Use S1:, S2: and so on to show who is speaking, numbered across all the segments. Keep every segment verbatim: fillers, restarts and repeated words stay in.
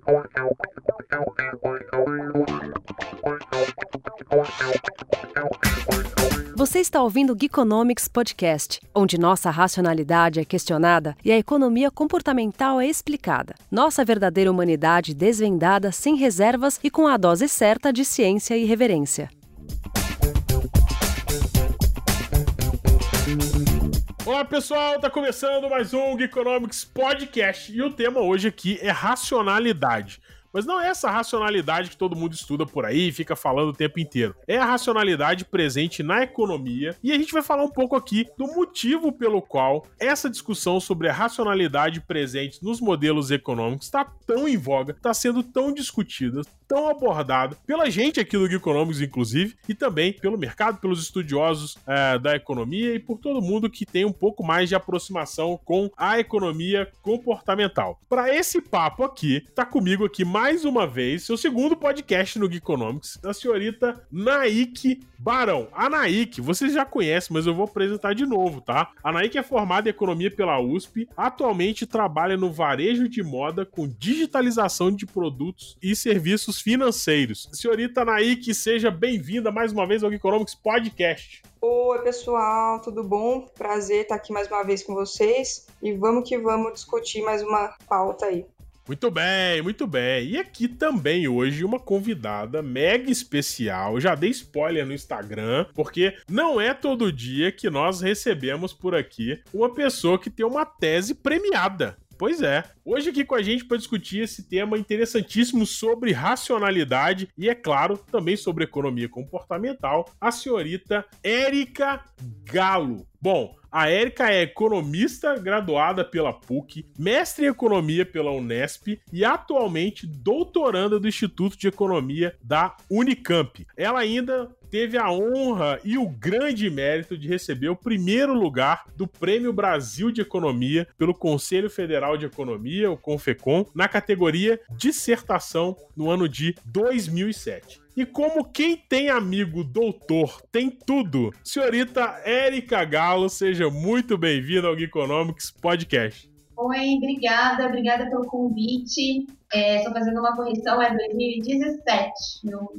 S1: Você está ouvindo o Geekonomics Podcast, onde nossa racionalidade é questionada e a economia comportamental é explicada. Nossa verdadeira humanidade desvendada sem reservas e com a dose certa de ciência e reverência.
S2: Olá pessoal, tá começando mais um Geekonomics Podcast e o tema hoje aqui é racionalidade. Mas não é essa racionalidade que todo mundo estuda por aí e fica falando o tempo inteiro. É a racionalidade presente na economia e a gente vai falar um pouco aqui do motivo pelo qual essa discussão sobre a racionalidade presente nos modelos econômicos está tão em voga, está sendo tão discutida, tão abordada pela gente aqui do Geekonomics, inclusive, e também pelo mercado, pelos estudiosos é, da economia e por todo mundo que tem um pouco mais de aproximação com a economia comportamental. Para esse papo aqui, tá comigo aqui mais uma vez, seu segundo podcast no Geekonomics, a senhorita Naik Barão. A Naik, vocês já conhecem, mas eu vou apresentar de novo, tá? A Naik é formada em economia pela U S P, atualmente trabalha no varejo de moda com digitalização de produtos e serviços financeiros. Senhorita Naik, seja bem-vinda mais uma vez ao Geekonomics Podcast.
S3: Oi, pessoal, tudo bom? Prazer estar aqui mais uma vez com vocês e vamos que vamos discutir mais uma pauta aí.
S2: Muito bem, muito bem. E aqui também hoje uma convidada mega especial. Eu já dei spoiler no Instagram, porque não é todo dia que nós recebemos por aqui uma pessoa que tem uma tese premiada. Pois é, hoje aqui com a gente para discutir esse tema interessantíssimo sobre racionalidade e, é claro, também sobre economia comportamental, a senhorita Érica Galo. Bom, a Érica é economista graduada pela P U C, mestre em economia pela Unesp e atualmente doutoranda do Instituto de Economia da Unicamp. Ela ainda teve a honra e o grande mérito de receber o primeiro lugar do Prêmio Brasil de Economia pelo Conselho Federal de Economia, o CONFECON, na categoria Dissertação no ano de dois mil e sete. E como quem tem amigo doutor tem tudo, senhorita Érica Galo, seja muito bem-vinda ao Geekonomics Podcast.
S4: Oi, obrigada, obrigada pelo convite. É, só fazendo uma correção, é dois mil e dezessete. Meu,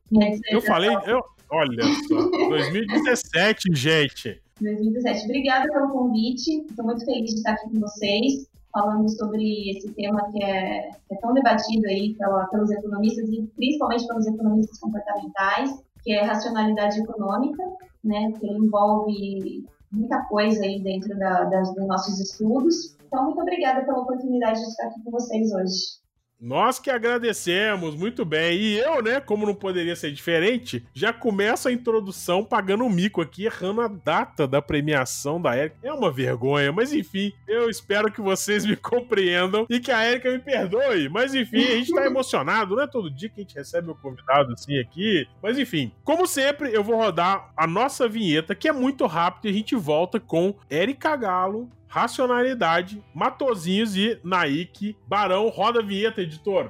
S2: eu falei, eu, olha só, dois mil e dezessete, gente.
S4: dois mil e dezessete, obrigada pelo convite, estou muito feliz de estar aqui com vocês, falando sobre esse tema que é, que é tão debatido aí pela, pelos economistas e principalmente pelos economistas comportamentais, que é racionalidade econômica, né, que envolve muita coisa aí dentro da, das, dos nossos estudos. Então, muito obrigada pela oportunidade de estar aqui com vocês hoje.
S2: Nós que agradecemos, muito bem. E eu, né, como não poderia ser diferente, já começo a introdução pagando um mico aqui, errando a data da premiação da Érica. É uma vergonha, mas enfim, eu espero que vocês me compreendam e que a Érica me perdoe. Mas enfim, a gente tá emocionado, não é todo dia que a gente recebe um convidado assim aqui. Mas enfim, como sempre, eu vou rodar a nossa vinheta, que é muito rápida, e a gente volta com Érica Galo, Racionalidade, Matosinhos e Naik Barão. Roda a vinheta, editor.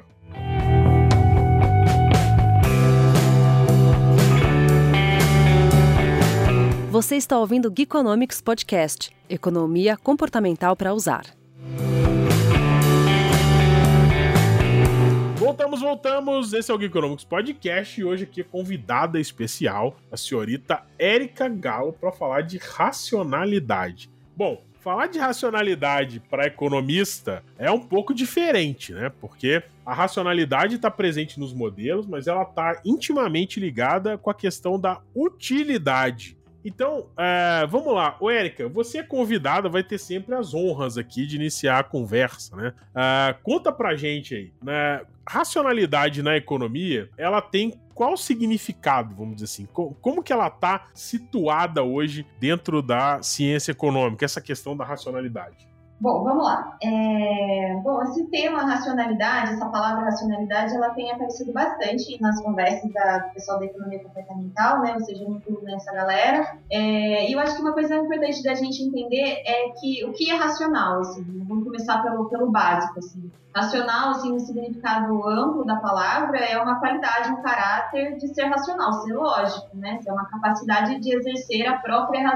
S1: Você está ouvindo o Geekonomics Podcast, economia comportamental para usar.
S2: Voltamos, voltamos. Esse é o Geekonomics Podcast e hoje aqui é convidada especial, a senhorita Érica Galo, para falar de racionalidade. Bom, falar de racionalidade para economista é um pouco diferente, né? Porque a racionalidade está presente nos modelos, mas ela está intimamente ligada com a questão da utilidade. Então, é, vamos lá. Ô, Érica, você é convidada, vai ter sempre as honras aqui de iniciar a conversa, né? É, conta pra gente aí, né? Racionalidade na economia, ela tem qual significado, vamos dizer assim? Como que ela está situada hoje dentro da ciência econômica, essa questão da racionalidade?
S4: Bom, vamos lá. É... Bom, esse tema racionalidade, essa palavra racionalidade, ela tem aparecido bastante nas conversas da, do pessoal da economia comportamental, né? Ou seja, muito nessa galera. É... E eu acho que uma coisa importante da gente entender é que o que é racional, assim, vamos começar pelo, pelo básico, assim. Racional, assim, no significado amplo da palavra, é uma qualidade, um caráter de ser racional, ser lógico, né? É uma capacidade de exercer a própria razão.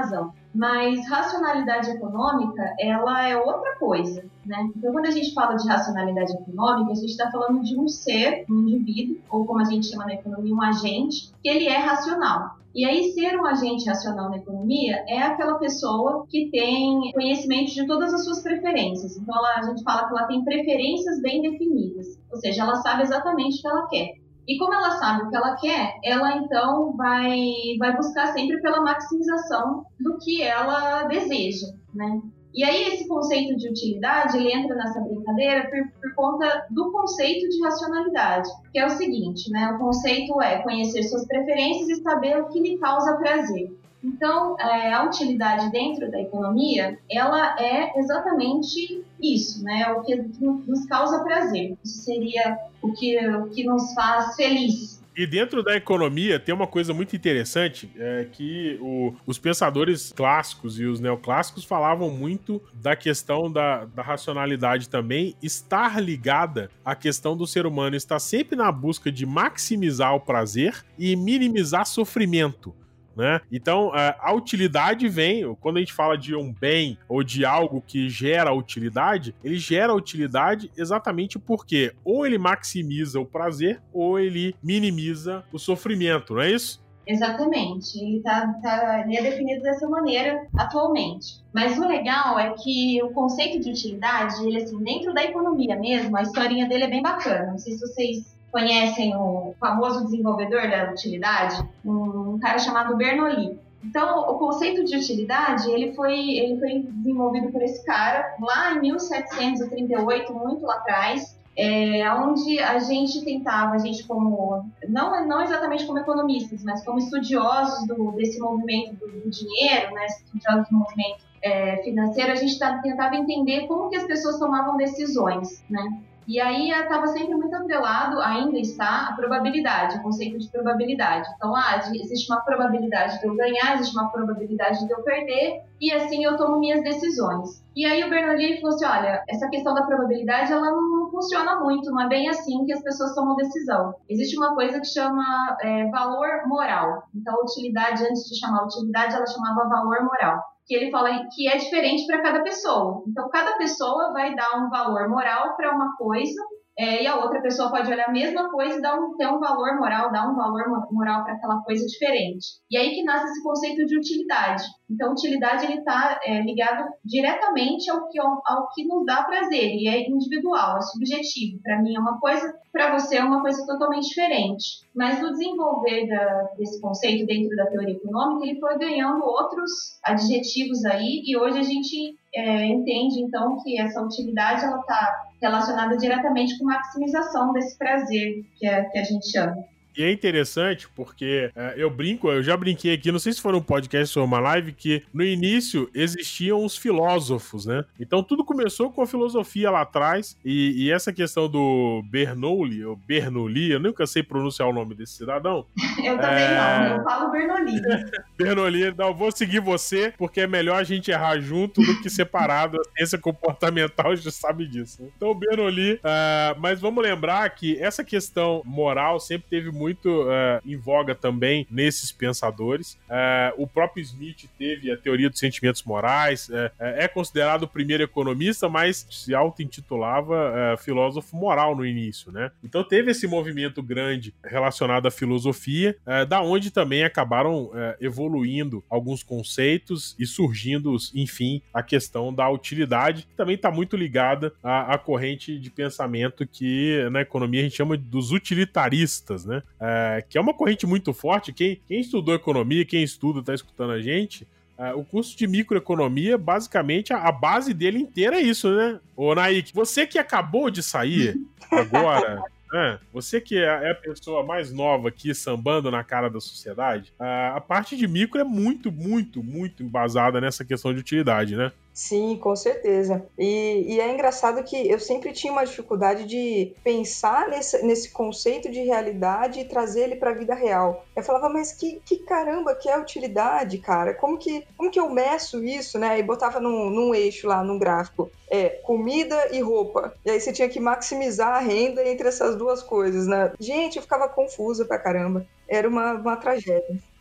S4: Mas racionalidade econômica, ela é outra coisa, né? Então, quando a gente fala de racionalidade econômica, a gente está falando de um ser, um indivíduo, ou como a gente chama na economia, um agente, que ele é racional. E aí, ser um agente racional na economia é aquela pessoa que tem conhecimento de todas as suas preferências. Então, ela, a gente fala que ela tem preferências bem definidas, ou seja, ela sabe exatamente o que ela quer. E como ela sabe o que ela quer, ela então vai, vai buscar sempre pela maximização do que ela deseja, né? E aí esse conceito de utilidade, ele entra nessa brincadeira por, por conta do conceito de racionalidade, que é o seguinte, né? O conceito é conhecer suas preferências e saber o que lhe causa prazer. Então, é, a utilidade dentro da economia, ela é exatamente isso, né? O que nos causa prazer. Isso seria o que, o que nos faz feliz.
S2: E dentro da economia tem uma coisa muito interessante, é que o, os pensadores clássicos e os neoclássicos falavam muito da questão da, da racionalidade também estar ligada à questão do ser humano estar sempre na busca de maximizar o prazer e minimizar sofrimento. Né? Então, a utilidade vem, quando a gente fala de um bem ou de algo que gera utilidade, ele gera utilidade exatamente porque ou ele maximiza o prazer ou ele minimiza o sofrimento, não é isso?
S4: Exatamente, ele, tá, tá, ele é definido dessa maneira atualmente. Mas o legal é que o conceito de utilidade, ele assim, dentro da economia mesmo, a historinha dele é bem bacana. Não sei se vocês conhecem o famoso desenvolvedor da utilidade, um cara chamado Bernoulli. Então, o conceito de utilidade, ele foi, ele foi desenvolvido por esse cara lá em mil setecentos e trinta e oito, muito lá atrás, é, onde a gente tentava, a gente como, não, não exatamente como economistas, mas como estudiosos do, desse movimento do, do dinheiro, né, estudiosos do movimento é, financeiro, a gente tentava entender como que as pessoas tomavam decisões, né? E aí estava sempre muito atrelado, ainda está, a probabilidade, o conceito de probabilidade. Então, ah, existe uma probabilidade de eu ganhar, existe uma probabilidade de eu perder, e assim eu tomo minhas decisões. E aí o Bernoulli falou assim, olha, essa questão da probabilidade, ela não, não funciona muito, não é bem assim que as pessoas tomam decisão. Existe uma coisa que chama é, valor moral. Então, a utilidade, antes de chamar utilidade, ela chamava valor moral. Que ele fala que é diferente para cada pessoa. Então, cada pessoa vai dar um valor moral para uma coisa, é, e a outra pessoa pode olhar a mesma coisa e dar um, ter um valor moral, dar um valor moral para aquela coisa diferente. E aí que nasce esse conceito de utilidade. Então, utilidade ele está é, ligado diretamente ao que, ao, ao que nos dá prazer, e é individual, é subjetivo. Para mim é uma coisa, para você é uma coisa totalmente diferente. Mas no desenvolver da, desse conceito dentro da teoria econômica, ele foi ganhando outros adjetivos aí, e hoje a gente é, entende, então, que essa utilidade ela está relacionada diretamente com maximização desse prazer que, é, que a gente chama.
S2: E é interessante porque é, eu brinco, eu já brinquei aqui, não sei se foi um podcast ou uma live, que no início existiam os filósofos, né? Então tudo começou com a filosofia lá atrás, e, e essa questão do Bernoulli, ou Bernoulli, eu nunca sei pronunciar o nome desse cidadão.
S4: Eu também é... não, eu falo Bernoulli.
S2: Bernoulli, não, vou seguir você, porque é melhor a gente errar junto do que separado. A ciência comportamental já sabe disso. Então, Bernoulli, uh, mas vamos lembrar que essa questão moral sempre teve muito uh, em voga também nesses pensadores. Uh, o próprio Smith teve a teoria dos sentimentos morais, uh, é considerado o primeiro economista, mas se auto-intitulava uh, filósofo moral no início, né? Então teve esse movimento grande relacionado à filosofia, uh, da onde também acabaram uh, evoluindo alguns conceitos e surgindo, enfim, a questão da utilidade, que também está muito ligada à, à corrente de pensamento que na economia a gente chama dos utilitaristas, né? É, que é uma corrente muito forte. Quem, quem estudou economia, quem estuda, está escutando a gente, é, o curso de microeconomia, basicamente, a, a base dele inteira é isso, né? Ô, Naik, você que acabou de sair agora... É, você que é a pessoa mais nova aqui sambando na cara da sociedade, a, a parte de micro é muito, muito, muito embasada nessa questão de utilidade, né?
S3: Sim, com certeza. E, e é engraçado que eu sempre tinha uma dificuldade de pensar nesse, nesse conceito de realidade e trazer ele para a vida real. Eu falava, mas que, que caramba que é utilidade, cara? Como que, como que eu meço isso, né? E botava num, num eixo lá, num gráfico. É, comida e roupa. E aí você tinha que maximizar a renda entre essas duas coisas, né? Gente, eu ficava confusa pra caramba. Era uma, uma tragédia.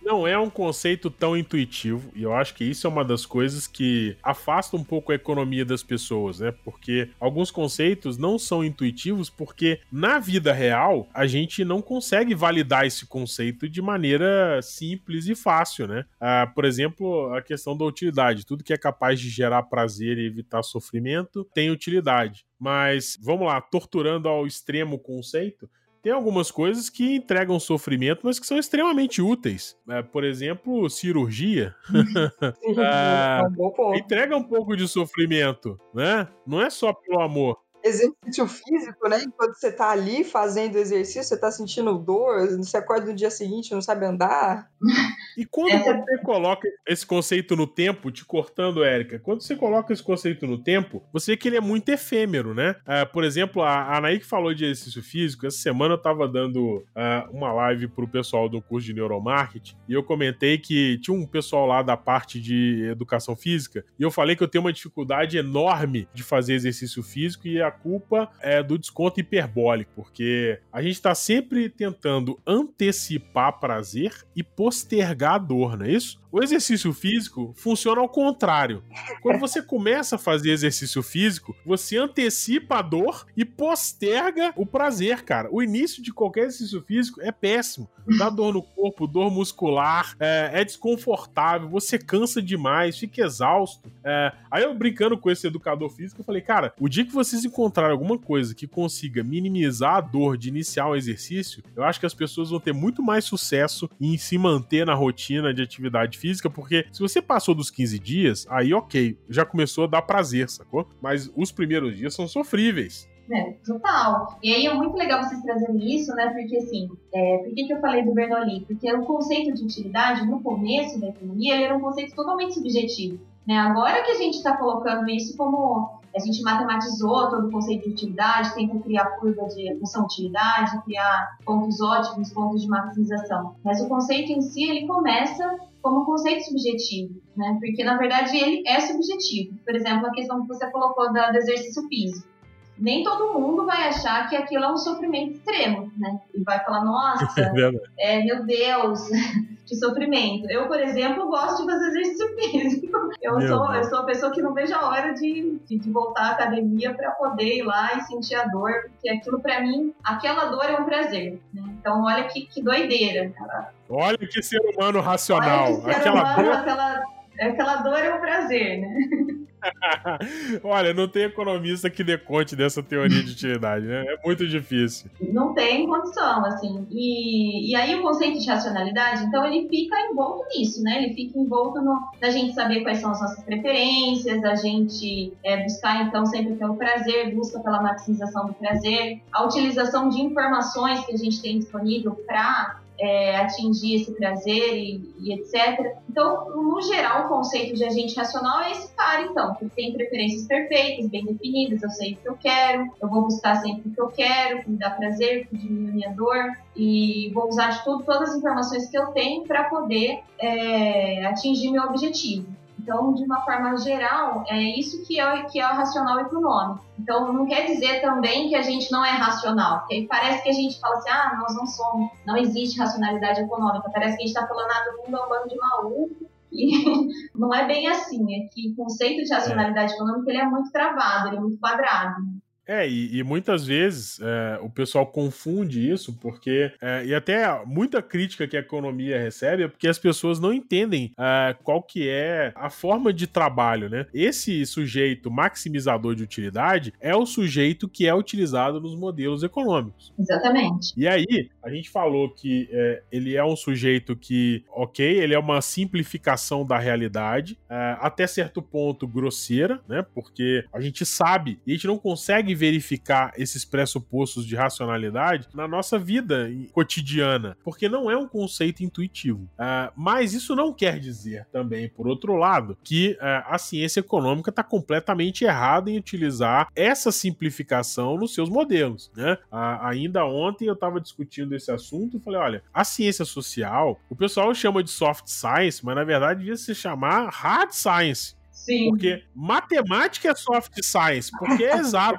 S2: não é um conceito tão intuitivo, e eu acho que isso é uma das coisas que afasta um pouco a economia das pessoas, né? Porque alguns conceitos não são intuitivos porque na vida real a gente não consegue validar esse conceito de maneira simples e fácil, né? Ah, por exemplo, a questão da utilidade. Tudo que é capaz de gerar prazer e evitar sofrimento tem utilidade. Mas, vamos lá, torturando ao extremo o conceito, tem algumas coisas que entregam sofrimento, mas que são extremamente úteis. É, por exemplo, cirurgia. é,
S3: é um bom ponto.
S2: Entrega um pouco de sofrimento, né? Não é só pelo amor.
S3: Exercício físico, né? Enquanto você tá ali fazendo exercício, você tá sentindo dor, você acorda no dia seguinte, não sabe andar.
S2: E quando você coloca esse conceito no tempo, te cortando, Érica, quando você coloca esse conceito no tempo, você vê que ele é muito efêmero, né? Uh, por exemplo, a Anaí que falou de exercício físico, essa semana eu tava dando uh, uma live pro pessoal do curso de neuromarketing e eu comentei que tinha um pessoal lá da parte de educação física e eu falei que eu tenho uma dificuldade enorme de fazer exercício físico e a culpa é do desconto hiperbólico, porque a gente tá sempre tentando antecipar prazer e postergar a dor, não é isso? O exercício físico funciona ao contrário. Quando você começa a fazer exercício físico, você antecipa a dor e posterga o prazer, cara. O início de qualquer exercício físico é péssimo. Dá dor no corpo, dor muscular, é, é desconfortável, você cansa demais, fica exausto. É, aí eu brincando com esse educador físico, eu falei, cara, o dia que vocês encontrarem alguma coisa que consiga minimizar a dor de iniciar um exercício, eu acho que as pessoas vão ter muito mais sucesso em se manter na rotina de atividade física, porque se você passou dos quinze dias, aí ok, já começou a dar prazer, sacou? Mas os primeiros dias são sofríveis.
S4: É, total. E aí é muito legal vocês trazerem isso, né? Porque assim, é, por que, que eu falei do Bernoulli? Porque o conceito de utilidade, no começo da economia, ele era um conceito totalmente subjetivo. Né? Agora que a gente está colocando isso como... A gente matematizou todo o conceito de utilidade, tenta criar curva de função-utilidade, criar pontos ótimos, pontos de maximização. Mas o conceito em si, ele começa como um conceito subjetivo, né? Porque, na verdade, ele é subjetivo. Por exemplo, a questão que você colocou da, do exercício físico. Nem todo mundo vai achar que aquilo é um sofrimento extremo, né? E vai falar, nossa, é, meu Deus, que sofrimento. Eu, por exemplo, gosto de fazer exercício físico. Eu sou, eu sou a pessoa que não vejo a hora de, de, de voltar à academia para poder ir lá e sentir a dor, porque aquilo, para mim, aquela dor é um prazer, né? Então, olha que, que doideira, cara.
S2: Olha que ser humano racional.
S4: Olha que ser
S2: aquela
S4: humano,
S2: dor...
S4: aquela, aquela dor é um prazer, né?
S2: Olha, não tem economista que dê conta dessa teoria de utilidade, né? É muito difícil.
S4: Não tem condição, assim. E, e aí o conceito de racionalidade, então, ele fica envolto nisso, né? Ele fica envolto no, na gente saber quais são as nossas preferências, a gente é, buscar, então, sempre pelo prazer, busca pela maximização do prazer, a utilização de informações que a gente tem disponível para É, atingir esse prazer e, e etcétera. Então, no geral, o conceito de agente racional é esse cara, então, que tem preferências perfeitas, bem definidas, eu sei o que eu quero, eu vou buscar sempre o que eu quero, que me dá prazer, que diminui a minha dor, e vou usar de tudo, todas as informações que eu tenho para poder é, atingir meu objetivo. Então, de uma forma geral, é isso que é, que é o racional econômico. Então, não quer dizer também que a gente não é racional, porque aí parece que a gente fala assim, ah, nós não somos, não existe racionalidade econômica, parece que a gente está falando, ah, todo mundo é um bando de maluco, e não é bem assim, é que o conceito de racionalidade é. econômica ele é muito travado, ele é muito quadrado.
S2: É, e, e muitas vezes é, o pessoal confunde isso porque, é, e até muita crítica que a economia recebe é porque as pessoas não entendem é, qual que é a forma de trabalho, né? Esse sujeito maximizador de utilidade é o sujeito que é utilizado nos modelos econômicos.
S4: Exatamente.
S2: E aí, a gente falou que é, ele é um sujeito que, ok, ele é uma simplificação da realidade, é, até certo ponto grosseira, né? Porque a gente sabe e a gente não consegue verificar esses pressupostos de racionalidade na nossa vida cotidiana, porque não é um conceito intuitivo. Uh, mas isso não quer dizer também, por outro lado, que uh, a ciência econômica está completamente errada em utilizar essa simplificação nos seus modelos, né? Uh, ainda ontem eu estava discutindo esse assunto e falei, olha, a ciência social, o pessoal chama de soft science, mas na verdade devia se chamar hard science.
S4: Sim.
S2: Porque matemática é soft science, porque é exato.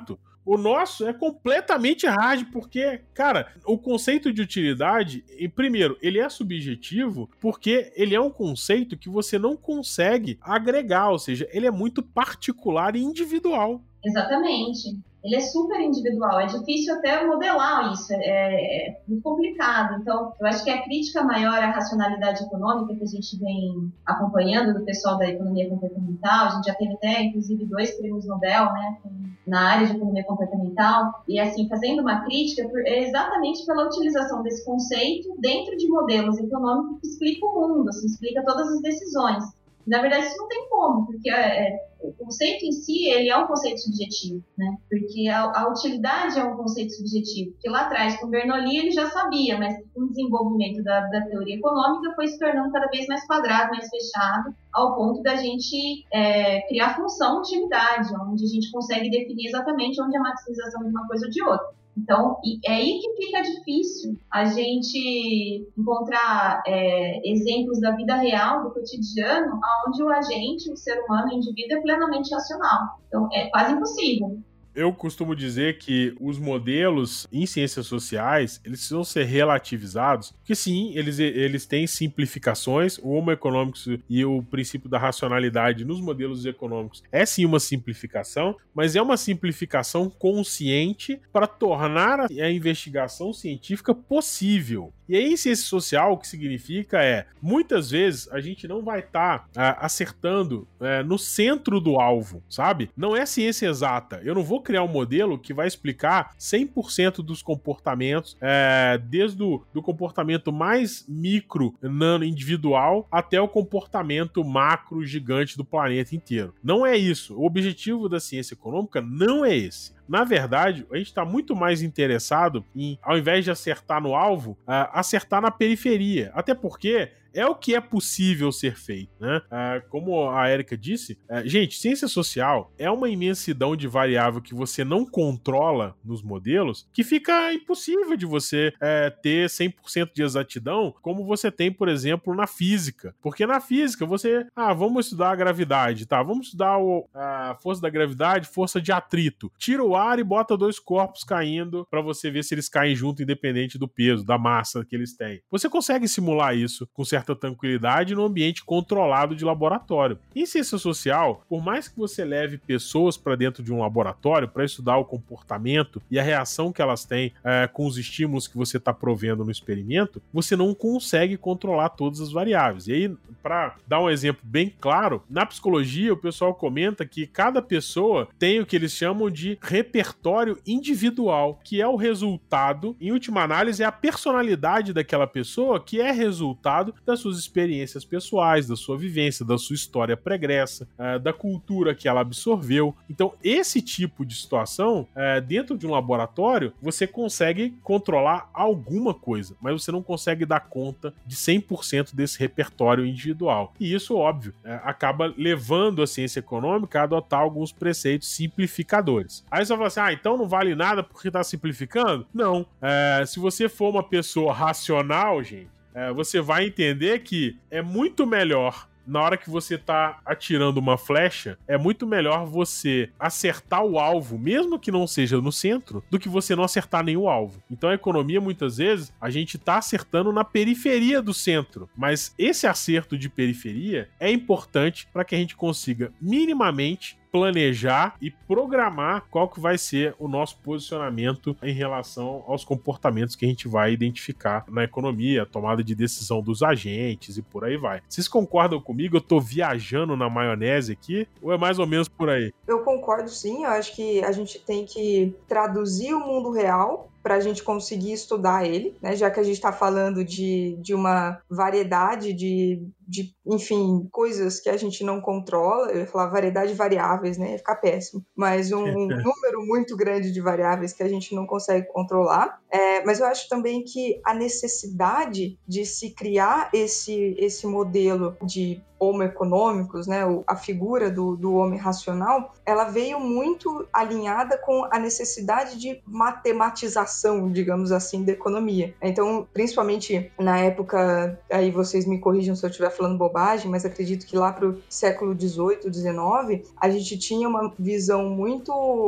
S2: O nosso é completamente hard, porque, cara, o conceito de utilidade, primeiro, ele é subjetivo, porque ele é um conceito que você não consegue agregar, ou seja, ele é muito particular e individual.
S4: Exatamente. Ele é super individual, é difícil até modelar isso, é, é muito complicado. Então, eu acho que a crítica maior à racionalidade econômica que a gente vem acompanhando do pessoal da economia comportamental, a gente já teve até, inclusive, dois prêmios Nobel, né, na área de economia comportamental, e assim, fazendo uma crítica é exatamente pela utilização desse conceito dentro de modelos econômicos que explicam o mundo, assim, explica todas as decisões. Na verdade, isso não tem como, porque é, o conceito em si, ele é um conceito subjetivo, né? Porque a, a utilidade é um conceito subjetivo, porque lá atrás, com Bernoulli, ele já sabia, mas com o desenvolvimento da, da teoria econômica foi se tornando cada vez mais quadrado, mais fechado, ao ponto da gente é, criar a função utilidade, onde a gente consegue definir exatamente onde é a maximização de uma coisa ou de outra. Então, é aí que fica difícil a gente encontrar é, exemplos da vida real, do cotidiano, onde o agente, o ser humano, o indivíduo é plenamente racional. Então, é quase impossível.
S2: Eu costumo dizer que os modelos em ciências sociais, eles precisam ser relativizados, porque sim, eles, eles têm simplificações, o Homo economicus e o princípio da racionalidade nos modelos econômicos é sim uma simplificação, mas é uma simplificação consciente para tornar a investigação científica possível. E aí, em ciência social, o que significa é, muitas vezes, a gente não vai estar tá, acertando é, no centro do alvo, sabe? Não é ciência exata. Eu não vou criar um modelo que vai explicar cem por cento dos comportamentos, é, desde o do comportamento mais micro, nano, individual, até o comportamento macro, gigante do planeta inteiro. Não é isso. O objetivo da ciência econômica não é esse. Na verdade, a gente está muito mais interessado em, ao invés de acertar no alvo, uh, acertar na periferia. Até porque é o que é possível ser feito, né? Uh, como a Érica disse, uh, gente, ciência social é uma imensidão de variável que você não controla nos modelos, que fica impossível de você uh, ter cem por cento de exatidão, como você tem, por exemplo, na física. Porque na física você, ah, vamos estudar a gravidade, tá? Vamos estudar o, a força da gravidade, força de atrito. Tira o ar e bota dois corpos caindo para você ver se eles caem junto, independente do peso, da massa que eles têm. Você consegue simular isso com certa tranquilidade no ambiente controlado de laboratório. Em ciência social, por mais que você leve pessoas para dentro de um laboratório para estudar o comportamento e a reação que elas têm é, com os estímulos que você está provendo no experimento, você não consegue controlar todas as variáveis. E aí, para dar um exemplo bem claro, na psicologia o pessoal comenta que cada pessoa tem o que eles chamam de repertório individual, que é o resultado, em última análise, é a personalidade daquela pessoa que é resultado das suas experiências pessoais, da sua vivência, da sua história pregressa, uh, da cultura que ela absorveu. Então, esse tipo de situação, uh, dentro de um laboratório, você consegue controlar alguma coisa, mas você não consegue dar conta de cem por cento desse repertório individual. E isso, óbvio, uh, acaba levando a ciência econômica a adotar alguns preceitos simplificadores. Aí você vai falar assim, ah, então não vale nada porque está simplificando? Não. Uh, se você for uma pessoa racional, gente, uh, você vai entender que é muito melhor, na hora que você tá atirando uma flecha, é muito melhor você acertar o alvo, mesmo que não seja no centro, do que você não acertar nenhum alvo. Então a economia, muitas vezes, a gente tá acertando na periferia do centro, mas esse acerto de periferia é importante para que a gente consiga minimamente planejar e programar qual que vai ser o nosso posicionamento em relação aos comportamentos que a gente vai identificar na economia, a tomada de decisão dos agentes e por aí vai. Vocês concordam comigo? Eu tô viajando na maionese aqui? Ou é mais ou menos por aí?
S3: Eu concordo sim, eu acho que a gente tem que traduzir o mundo real para a gente conseguir estudar ele, né? Já que a gente está falando de, de uma variedade de, de, enfim, coisas que a gente não controla, eu ia falar variedade de variáveis, né? Ia ficar péssimo, mas um, um número muito grande de variáveis que a gente não consegue controlar. É, mas eu acho também que a necessidade de se criar esse, esse modelo de homo econômicos, né, a figura do, do homem racional, ela veio muito alinhada com a necessidade de matematização, digamos assim, da economia. Então, principalmente na época, aí vocês me corrijam se eu estiver falando bobagem, mas acredito que lá para o século dezoito, dezenove, a gente tinha uma visão muito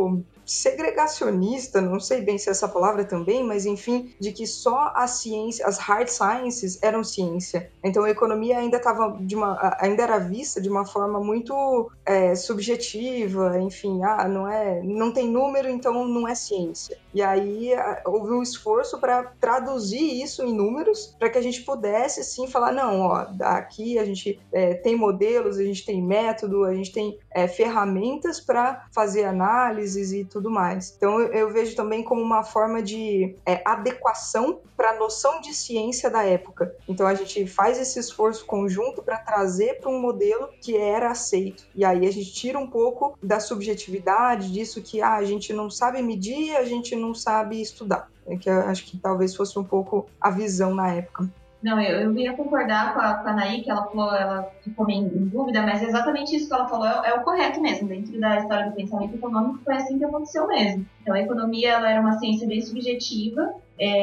S3: segregacionista, não sei bem se é essa palavra também, mas enfim, de que só a ciência, as hard sciences eram ciência. Então a economia ainda estava de uma, ainda era vista de uma forma muito é, subjetiva, enfim, ah, não é, não tem número, então não é ciência. E aí houve um esforço para traduzir isso em números, para que a gente pudesse sim falar, não, ó, aqui a gente é, tem modelos, a gente tem método, a gente tem é, ferramentas para fazer análises e tudo mais. Então eu, eu vejo também como uma forma de é, adequação para a noção de ciência da época. Então a gente faz esse esforço conjunto para trazer para um modelo que era aceito. E aí a gente tira um pouco da subjetividade disso que ah, a gente não sabe medir, a gente não sabe estudar. É que eu acho que talvez fosse um pouco a visão na época.
S4: Não, eu, eu ia concordar com a, com a Anaí, que ela falou, ela ficou meio em dúvida, mas exatamente isso que ela falou é, é o correto mesmo. Dentro da história do pensamento econômico foi assim que aconteceu mesmo. Então a economia ela era uma ciência bem subjetiva,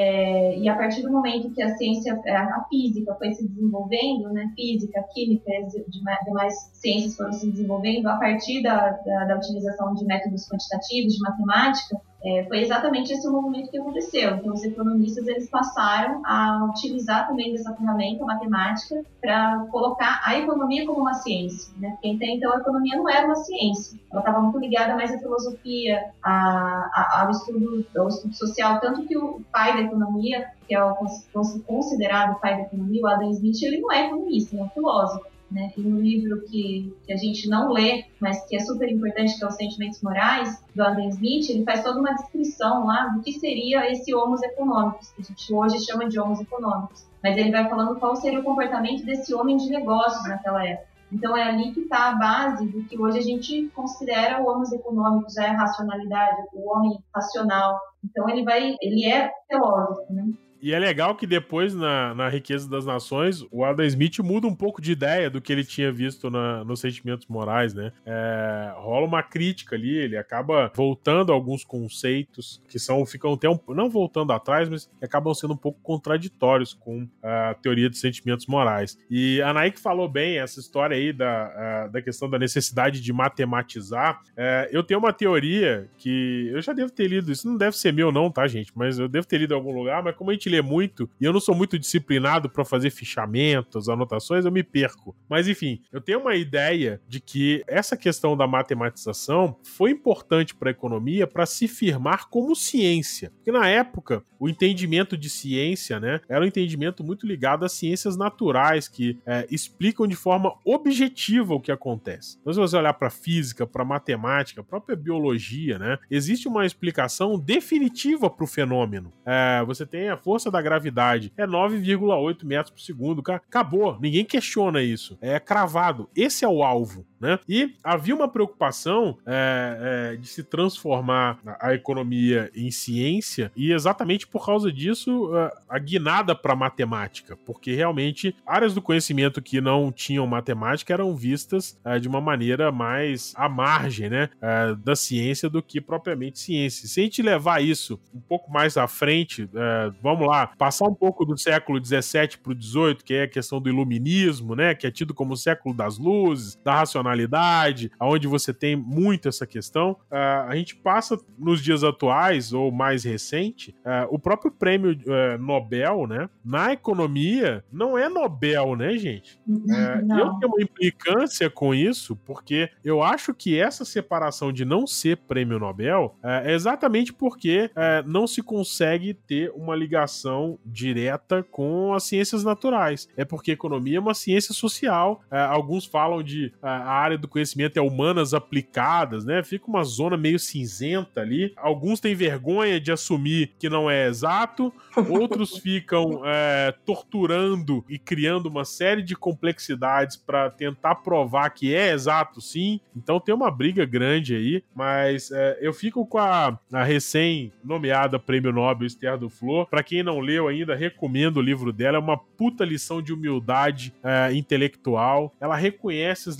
S4: é, e a partir do momento que a ciência, a física foi se desenvolvendo, né, física, química e demais ciências foram se desenvolvendo a partir da, da, da utilização de métodos quantitativos, de matemática, É, foi exatamente esse o movimento que aconteceu. Então, os economistas eles passaram a utilizar também dessa ferramenta, a matemática, para colocar a economia como uma ciência, né? Porque até então a economia não era uma ciência. Ela estava muito ligada mais à filosofia, a, a, ao, estudo, ao estudo social, tanto que o pai da economia, que é o considerado o pai da economia, o Adam Smith, ele não é economista, ele é um filósofo. Né? E no livro que, que a gente não lê, mas que é super importante, que é Os Sentimentos Morais, do Adam Smith, ele faz toda uma descrição lá do que seria esse homos econômicos, que a gente hoje chama de homos econômicos. Mas ele vai falando qual seria o comportamento desse homem de negócios naquela época. Então é ali que está a base do que hoje a gente considera o homos econômicos, é a racionalidade, o homem racional. Então ele vai, ele é filósofo, né?
S2: E é legal que depois, na, na Riqueza das Nações, o Adam Smith muda um pouco de ideia do que ele tinha visto na, nos Sentimentos Morais, né? É, rola uma crítica ali, ele acaba voltando a alguns conceitos que são, ficam até um, não voltando atrás, mas que acabam sendo um pouco contraditórios com a teoria dos sentimentos morais. E a Naik falou bem essa história aí da, da questão da necessidade de matematizar. É, eu tenho uma teoria que eu já devo ter lido, isso não deve ser meu não, tá, gente? Mas eu devo ter lido em algum lugar, mas como a gente lê muito, e eu não sou muito disciplinado para fazer fichamentos, anotações, eu me perco. Mas enfim, eu tenho uma ideia de que essa questão da matematização foi importante para a economia para se firmar como ciência. Porque na época, o entendimento de ciência, né, era um entendimento muito ligado às ciências naturais, que é, explicam de forma objetiva o que acontece. Então, se você olhar para física, para matemática, a própria biologia, né, existe uma explicação definitiva para o fenômeno. É, você tem a força da gravidade, é nove vírgula oito metros por segundo, acabou, ninguém questiona isso, é cravado, esse é o alvo, né? E havia uma preocupação é, é, de se transformar a economia em ciência, e exatamente por causa disso a guinada para matemática, porque realmente áreas do conhecimento que não tinham matemática eram vistas é, de uma maneira mais à margem, né, é, da ciência do que propriamente ciência. Se a gente levar isso um pouco mais à frente, é, vamos lá, passar um pouco do século dezessete para o dezoito, que é a questão do iluminismo, né, que é tido como o século das luzes, da racionalidade, onde você tem muito essa questão, uh, a gente passa nos dias atuais, ou mais recente, uh, o próprio prêmio uh, Nobel, né, na economia, não é Nobel, né, gente? Uh, eu tenho uma implicância com isso, porque eu acho que essa separação de não ser prêmio Nobel uh, é exatamente porque uh, não se consegue ter uma ligação direta com as ciências naturais. É porque a economia é uma ciência social. Uh, alguns falam de uh, a área do conhecimento é humanas aplicadas, né? Fica uma zona meio cinzenta ali. Alguns têm vergonha de assumir que não é exato, outros ficam é, torturando e criando uma série de complexidades para tentar provar que é exato sim. Então tem uma briga grande aí, mas é, eu fico com a, a recém-nomeada Prêmio Nobel Esther Duflo. Para quem não leu ainda, recomendo o livro dela. É uma puta lição de humildade é, intelectual. Ela reconhece as limitações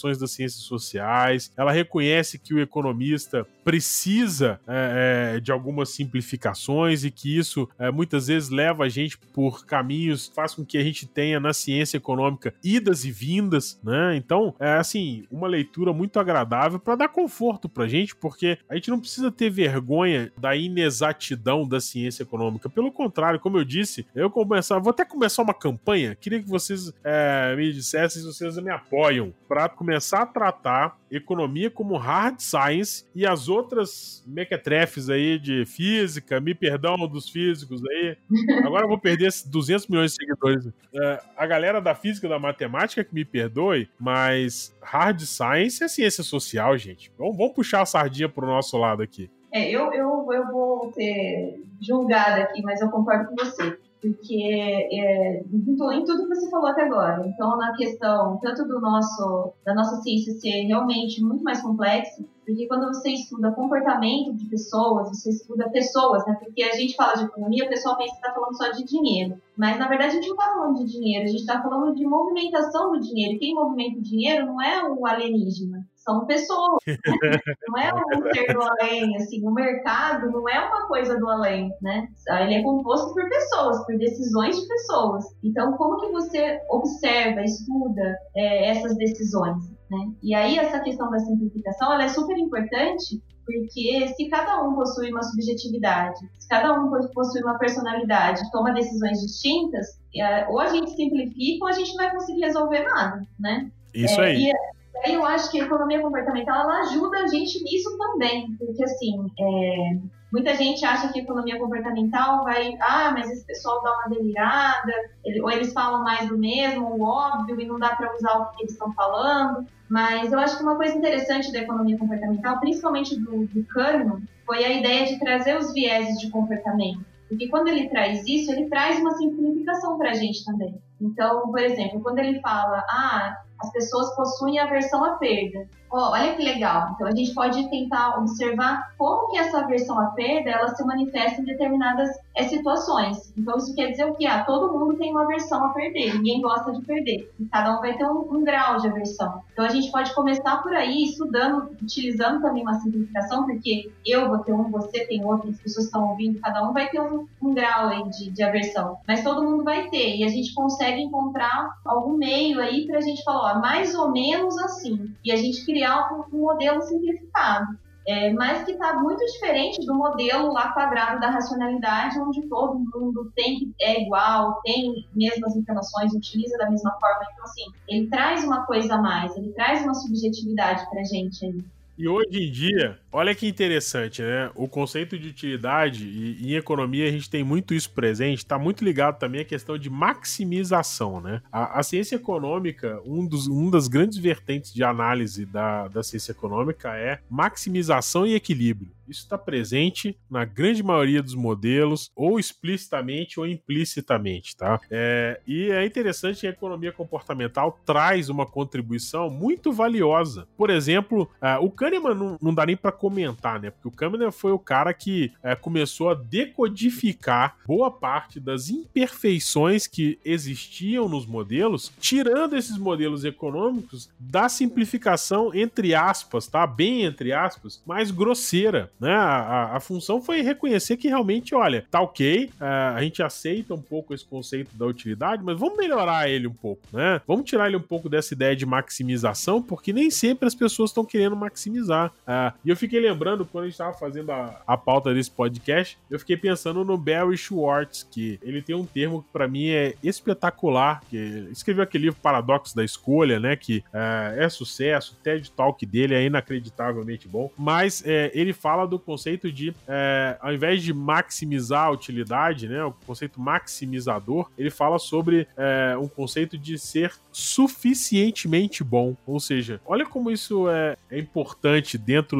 S2: limitações das ciências sociais, ela reconhece que o economista precisa é, é, de algumas simplificações e que isso é, muitas vezes leva a gente por caminhos, faz com que a gente tenha na ciência econômica idas e vindas, né? Então, é assim, uma leitura muito agradável para dar conforto pra gente, porque a gente não precisa ter vergonha da inexatidão da ciência econômica. Pelo contrário, como eu disse, eu começar, vou até começar uma campanha, queria que vocês é, me dissessem se vocês me apoiam para começar a tratar economia como hard science e as outras mequetrefes aí de física, me perdão dos físicos aí, agora eu vou perder duzentos milhões de seguidores. É, a galera da física, da matemática que me perdoe, mas hard science é ciência social, gente. Vamos, vamos puxar a sardinha pro nosso lado aqui.
S4: É, eu, eu, eu vou ser julgada aqui, mas eu concordo com você. Porque é, em tudo que você falou até agora, então na questão tanto do nosso, da nossa ciência ser realmente muito mais complexa, porque quando você estuda comportamento de pessoas, você estuda pessoas, né? Porque a gente fala de economia, o pessoal pensa que está falando só de dinheiro, mas na verdade a gente não está falando de dinheiro, a gente está falando de movimentação do dinheiro. Quem movimenta o dinheiro não é o alienígena, são pessoas, né? Não é um ser do além, assim, o mercado não é uma coisa do além, né? Ele é composto por pessoas, por decisões de pessoas. Então, como que você observa, estuda é, essas decisões, né? E aí, essa questão da simplificação, ela é super importante, porque se cada um possui uma subjetividade, se cada um possui uma personalidade, toma decisões distintas, ou a gente simplifica ou a gente não vai conseguir resolver nada, né?
S2: Isso é, aí.
S4: E, aí eu acho que a economia comportamental, ela ajuda a gente nisso também, porque assim, é, muita gente acha que a economia comportamental vai, ah, mas esse pessoal dá uma delirada, ele, ou eles falam mais do mesmo, o óbvio, e não dá para usar o que eles estão falando, mas eu acho que uma coisa interessante da economia comportamental, principalmente do, do Kahneman, foi a ideia de trazer os vieses de comportamento, porque quando ele traz isso, ele traz uma simplificação para a gente também. Então, por exemplo, quando ele fala, ah, as pessoas possuem aversão à perda. Oh, olha que legal. Então, a gente pode tentar observar como que essa aversão à perda, ela se manifesta em determinadas é, situações. Então, isso quer dizer o quê? Ah, todo mundo tem uma aversão a perder. Ninguém gosta de perder. E cada um vai ter um, um grau de aversão. Então, a gente pode começar por aí, estudando, utilizando também uma simplificação, porque eu vou ter um, você tem outro, as pessoas estão ouvindo, cada um vai ter um, um grau aí de, de aversão. Mas todo mundo vai ter. E a gente consegue encontrar algum meio aí para a gente falar, ó, mais ou menos assim. E a gente criar um, um modelo simplificado. É, mas que está muito diferente do modelo lá quadrado da racionalidade, onde todo mundo tem, é igual, tem mesmas informações, utiliza da mesma forma. Então, assim, ele traz uma coisa a mais, ele traz uma subjetividade para a gente aí.
S2: E hoje em dia, olha que interessante, né? O conceito de utilidade, e em economia a gente tem muito isso presente, está muito ligado também à questão de maximização, né? A, a ciência econômica, um dos, um das grandes vertentes de análise da, da ciência econômica é maximização e equilíbrio. Isso está presente na grande maioria dos modelos, ou explicitamente ou implicitamente, tá? É, e é interessante que a economia comportamental traz uma contribuição muito valiosa. Por exemplo, é, o Kahneman não, não dá nem para comentar, né? Porque o Kahneman foi o cara que é, começou a decodificar boa parte das imperfeições que existiam nos modelos, tirando esses modelos econômicos da simplificação, entre aspas, tá? Bem entre aspas, mais grosseira. Né? A, a, a função foi reconhecer que realmente, olha, tá ok, a, a gente aceita um pouco esse conceito da utilidade, mas vamos melhorar ele um pouco, né? Vamos tirar ele um pouco dessa ideia de maximização, porque nem sempre as pessoas estão querendo maximizar. Uh, e eu fiquei lembrando, quando a gente estava fazendo a, a pauta desse podcast, eu fiquei pensando no Barry Schwartz, que ele tem um termo que pra mim é espetacular, que escreveu aquele livro Paradoxo da Escolha, né? Que uh, é sucesso, o TED Talk dele é inacreditavelmente bom, mas é, ele fala do conceito de, é, ao invés de maximizar a utilidade, né, o conceito maximizador, ele fala sobre é, um conceito de ser suficientemente bom. Ou seja, olha como isso é, é importante dentro é,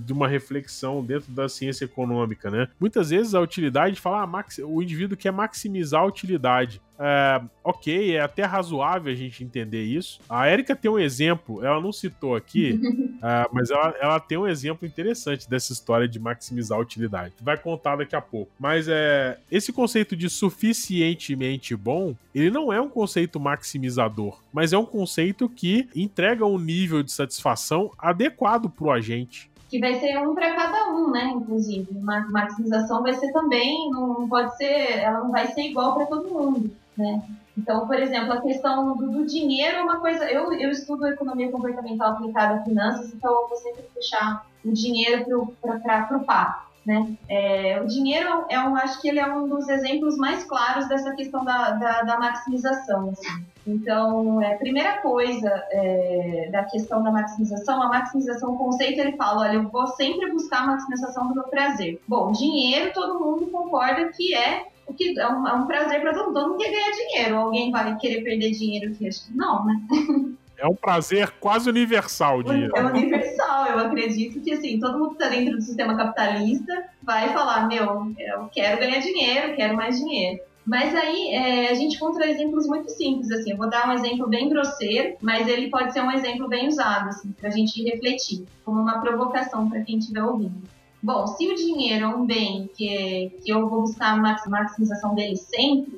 S2: de uma reflexão dentro da ciência econômica, né? Muitas vezes a utilidade fala, ah, max... o indivíduo quer maximizar a utilidade. É, ok, é até razoável a gente entender isso. A Érica tem um exemplo, ela não citou aqui, é, mas ela, ela tem um exemplo interessante dessa história de maximizar a utilidade. Vai contar daqui a pouco. Mas é, esse conceito de suficientemente bom, ele não é um conceito maximizador, mas é um conceito que entrega um nível de satisfação adequado para o agente.
S4: Que vai ser um para cada um, né? Inclusive, uma maximização vai ser também, não pode ser, ela não vai ser igual para todo mundo, né? Então, por exemplo, a questão do, do dinheiro é uma coisa. Eu, eu estudo economia comportamental aplicada a finanças, então eu vou sempre puxar o dinheiro para o papo, né? É, o dinheiro é um, acho que ele é um dos exemplos mais claros dessa questão da, da, da maximização, assim. Então, é, primeira coisa é, da questão da maximização, a maximização, o conceito, ele fala, olha, eu vou sempre buscar a maximização do meu prazer. Bom, dinheiro, todo mundo concorda que é, o que é, um, é um prazer para todo mundo, todo mundo quer ganhar dinheiro. Alguém vai querer perder dinheiro aqui? Acho que não, né?
S2: É um prazer quase universal o dinheiro.
S4: É universal, eu acredito que, assim, todo mundo que está dentro do sistema capitalista vai falar, meu, eu quero ganhar dinheiro, quero mais dinheiro. Mas aí é, a gente encontra exemplos muito simples, assim, eu vou dar um exemplo bem grosseiro, mas ele pode ser um exemplo bem usado, assim, para a gente refletir, como uma provocação para quem estiver ouvindo. Bom, se o dinheiro é um bem que, que eu vou buscar a maximização dele sempre,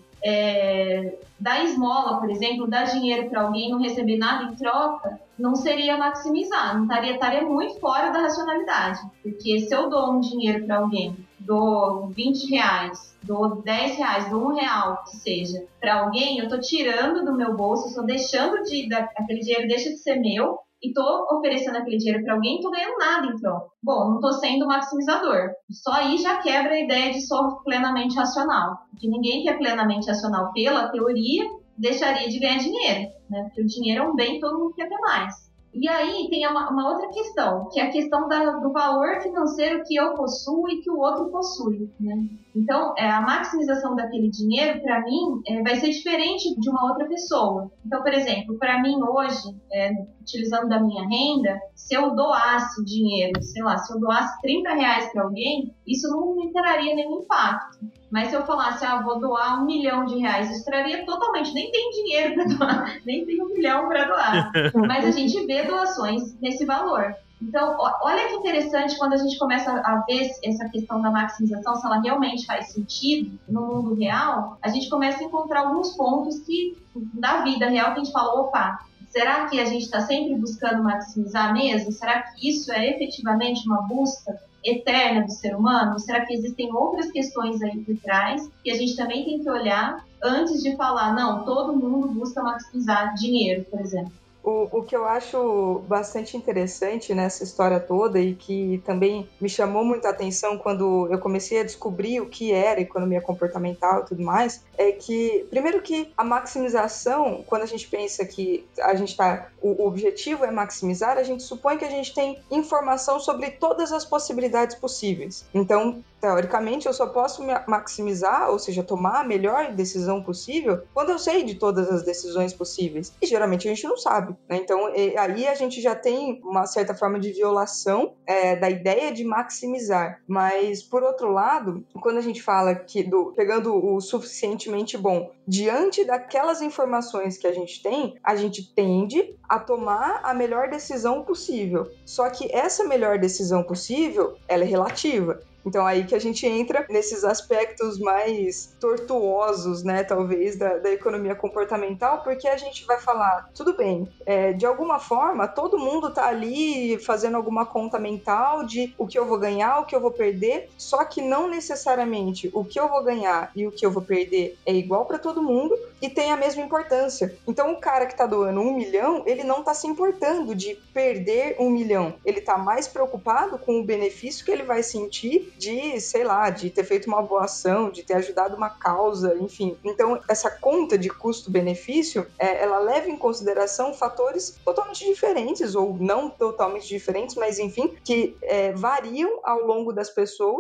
S4: é, dar esmola, por exemplo, dar dinheiro para alguém e não receber nada em troca, não seria maximizar, não estaria, estaria muito fora da racionalidade, porque se eu dou um dinheiro para alguém, dou vinte reais, dou dez reais, dou um real, que seja, para alguém, eu estou tirando do meu bolso, estou deixando de, da, aquele dinheiro deixa de ser meu, e estou oferecendo aquele dinheiro para alguém e estou ganhando nada em troca. Bom, não estou sendo maximizador. Só aí já quebra a ideia de sou plenamente racional. Porque ninguém que é plenamente racional, pela teoria, deixaria de ganhar dinheiro, né? Porque o dinheiro é um bem, todo mundo quer ter mais. E aí tem uma, uma outra questão, que é a questão da, do valor financeiro que eu possuo e que o outro possui, né? Então, é, a maximização daquele dinheiro, para mim, é, vai ser diferente de uma outra pessoa. Então, por exemplo, para mim hoje, é, utilizando da minha renda, se eu doasse dinheiro, sei lá, se eu doasse trinta reais para alguém, isso não me traria nenhum impacto. Mas se eu falasse, ah, vou doar um milhão de reais, isso traria totalmente, nem tem dinheiro para doar, nem tem um milhão para doar. Mas a gente vê doações nesse valor. Então, olha que interessante quando a gente começa a ver essa questão da maximização, se ela realmente faz sentido no mundo real, a gente começa a encontrar alguns pontos que, na vida real, que a gente fala, opa, será que a gente está sempre buscando maximizar mesmo? Será que isso é efetivamente uma busca eterna do ser humano? Será que existem outras questões aí por trás que a gente também tem que olhar antes de falar, não, todo mundo busca maximizar dinheiro, por exemplo?
S3: O, o que eu acho bastante interessante nessa história toda e que também me chamou muita atenção quando eu comecei a descobrir o que era economia comportamental e tudo mais, é que, primeiro que a maximização, quando a gente pensa que a gente tá, o, o objetivo é maximizar, a gente supõe que a gente tem informação sobre todas as possibilidades possíveis. Então, teoricamente, eu só posso maximizar, ou seja, tomar a melhor decisão possível quando eu sei de todas as decisões possíveis. E geralmente a gente não sabe. Então, aí a gente já tem uma certa forma de violação é, da ideia de maximizar. Mas, por outro lado, quando a gente fala que do, pegando o suficientemente bom, diante daquelas informações que a gente tem, a gente tende a tomar a melhor decisão possível. Só que essa melhor decisão possível, ela é relativa. Então, aí que a gente entra nesses aspectos mais tortuosos, né, talvez, da, da economia comportamental, porque a gente vai falar, tudo bem, é, de alguma forma, todo mundo tá ali fazendo alguma conta mental de o que eu vou ganhar, o que eu vou perder, só que não necessariamente o que eu vou ganhar e o que eu vou perder é igual para todo mundo e tem a mesma importância. Então, o cara que tá doando um milhão, ele não tá se importando de perder um milhão, ele tá mais preocupado com o benefício que ele vai sentir de, sei lá, de ter feito uma boa ação, de ter ajudado uma causa, enfim. Então, essa conta de custo-benefício, é, ela leva em consideração fatores totalmente diferentes, ou não totalmente diferentes, mas enfim, que é, variam ao longo das pessoas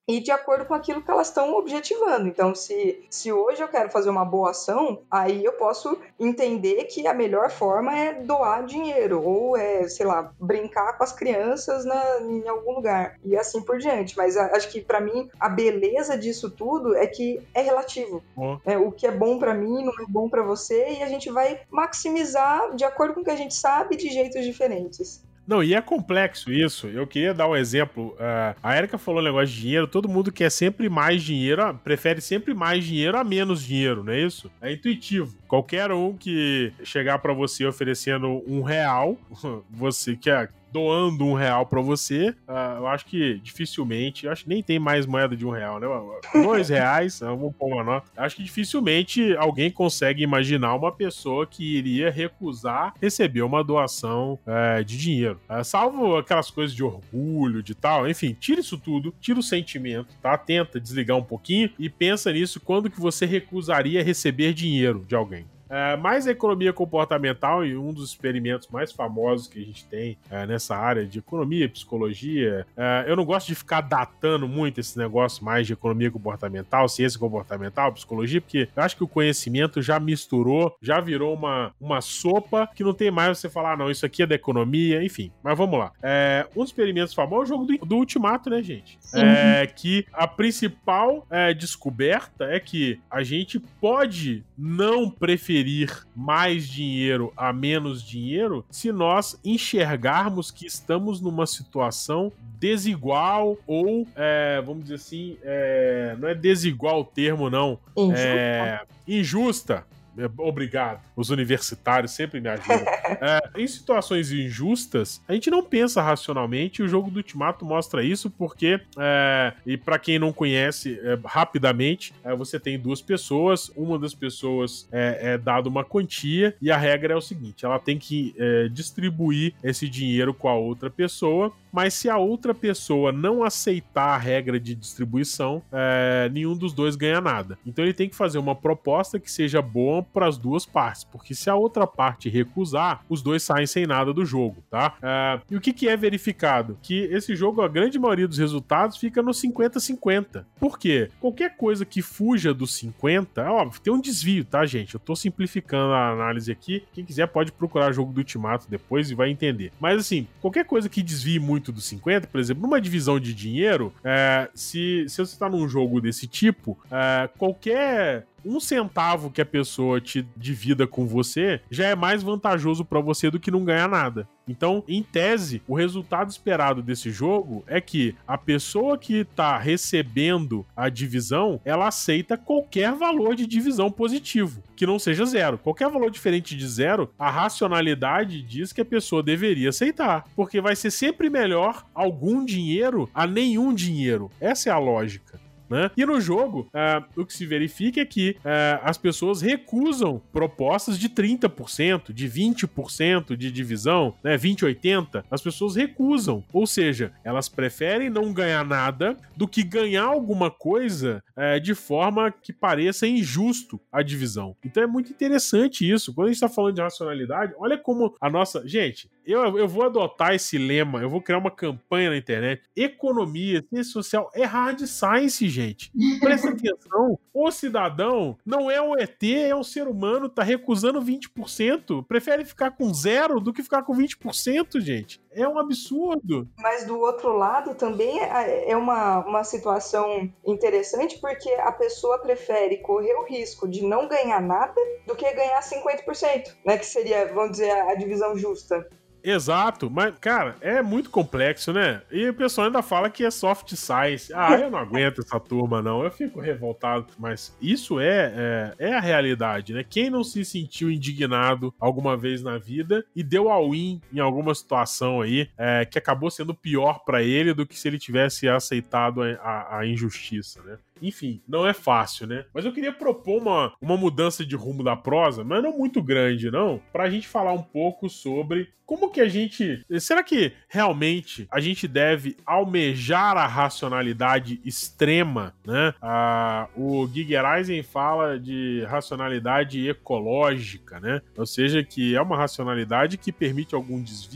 S3: e de acordo com aquilo que elas estão objetivando. Então, se, se hoje eu quero fazer uma boa ação, aí eu posso entender que a melhor forma é doar dinheiro, ou é, sei lá, brincar com as crianças na, em algum lugar, e assim por diante. Mas a, acho que, para mim, a beleza disso tudo é que é relativo.
S2: Oh.
S3: É, o que é bom para mim não é bom para você, e a gente vai maximizar de acordo com o que a gente sabe, de jeitos diferentes.
S2: Não, e é complexo isso. Eu queria dar um exemplo. Uh, a Erika falou um negócio de dinheiro. Todo mundo quer sempre mais dinheiro, prefere sempre mais dinheiro a menos dinheiro, não é isso? É intuitivo. Qualquer um que chegar pra você oferecendo um real, você quer... doando um real pra você, uh, eu acho que dificilmente, eu acho que nem tem mais moeda de um real, né? Dois reais, vamos pôr uma nota. Eu acho que dificilmente alguém consegue imaginar uma pessoa que iria recusar receber uma doação uh, de dinheiro. Uh, salvo aquelas coisas de orgulho, de tal, enfim, tira isso tudo, tira o sentimento, tá? Tenta desligar um pouquinho e pensa nisso quando que você recusaria receber dinheiro de alguém. É, mas a economia comportamental, e um dos experimentos mais famosos que a gente tem é, nessa área de economia, psicologia, é, eu não gosto de ficar datando muito esse negócio mais de economia comportamental, ciência comportamental, psicologia, porque eu acho que o conhecimento já misturou, já virou uma, uma sopa que não tem mais você falar, ah, não, isso aqui é da economia, enfim. Mas vamos lá. É, um dos experimentos famosos é o jogo do, do Ultimato, né, gente? É, que a principal é, descoberta é que a gente pode não preferir mais dinheiro a menos dinheiro se nós enxergarmos que estamos numa situação desigual ou, é, vamos dizer assim, é, não é desigual o termo, não.
S3: Injusta.
S2: É, injusta. Obrigado. Os universitários sempre me ajudam. É, em situações injustas, a gente não pensa racionalmente, e o jogo do Ultimato mostra isso porque, é, e pra quem não conhece, é, rapidamente, é, você tem duas pessoas, uma das pessoas é, é dada uma quantia, e a regra é o seguinte, ela tem que é, distribuir esse dinheiro com a outra pessoa, mas se a outra pessoa não aceitar a regra de distribuição, é, nenhum dos dois ganha nada. Então ele tem que fazer uma proposta que seja boa para as duas partes, porque se a outra parte recusar, os dois saem sem nada do jogo, tá? É, e o que, que é verificado? Que esse jogo, a grande maioria dos resultados fica no cinquenta a cinquenta. Por quê? Qualquer coisa que fuja dos cinquenta, é óbvio, tem um desvio, tá, gente? Eu tô simplificando a análise aqui. Quem quiser pode procurar o jogo do Ultimato depois e vai entender. Mas assim, qualquer coisa que desvie muito dos cinquenta, por exemplo, numa divisão de dinheiro, é, se, se você tá num jogo desse tipo, é, qualquer um centavo que a pessoa te divida com você já é mais vantajoso pra você do que não ganhar nada. Então, em tese, o resultado esperado desse jogo é que a pessoa que tá recebendo a divisão, ela aceita qualquer valor de divisão positivo, que não seja zero. Qualquer valor diferente de zero, a racionalidade diz que a pessoa deveria aceitar, porque vai ser sempre melhor algum dinheiro a nenhum dinheiro. Essa é a lógica. Né? E no jogo, uh, o que se verifica é que uh, as pessoas recusam propostas de trinta por cento, de vinte por cento de divisão, né? vinte a oitenta, as pessoas recusam. Ou seja, elas preferem não ganhar nada do que ganhar alguma coisa uh, de forma que pareça injusto a divisão. Então é muito interessante isso. Quando a gente está falando de racionalidade, olha como a nossa... Gente, eu, eu vou adotar esse lema, eu vou criar uma campanha na internet. Economia, ciência social é hard science, gente. Gente, presta atenção, o cidadão não é um E T, é um ser humano, tá recusando vinte por cento, prefere ficar com zero do que ficar com vinte por cento, gente. É um absurdo.
S3: Mas do outro lado também é uma, uma situação interessante, porque a pessoa prefere correr o risco de não ganhar nada do que ganhar cinquenta por cento, né? Que seria, vamos dizer, a divisão justa.
S2: Exato, mas, cara, é muito complexo, né? E o pessoal ainda fala que é soft science. Ah, eu não aguento essa turma, não. Eu fico revoltado. Mas isso é, é, é a realidade, né? Quem não se sentiu indignado alguma vez na vida e deu all-in em alguma situação aí é, que acabou sendo pior pra ele do que se ele tivesse aceitado a, a, a injustiça, né? Enfim, não é fácil, né? Mas eu queria propor uma, uma mudança de rumo da prosa, mas não muito grande, não, pra gente falar um pouco sobre como que a gente... Será que realmente a gente deve almejar a racionalidade extrema, né? Ah, o Giger Eisen fala de racionalidade ecológica, né? Ou seja, que é uma racionalidade que permite algum desvio.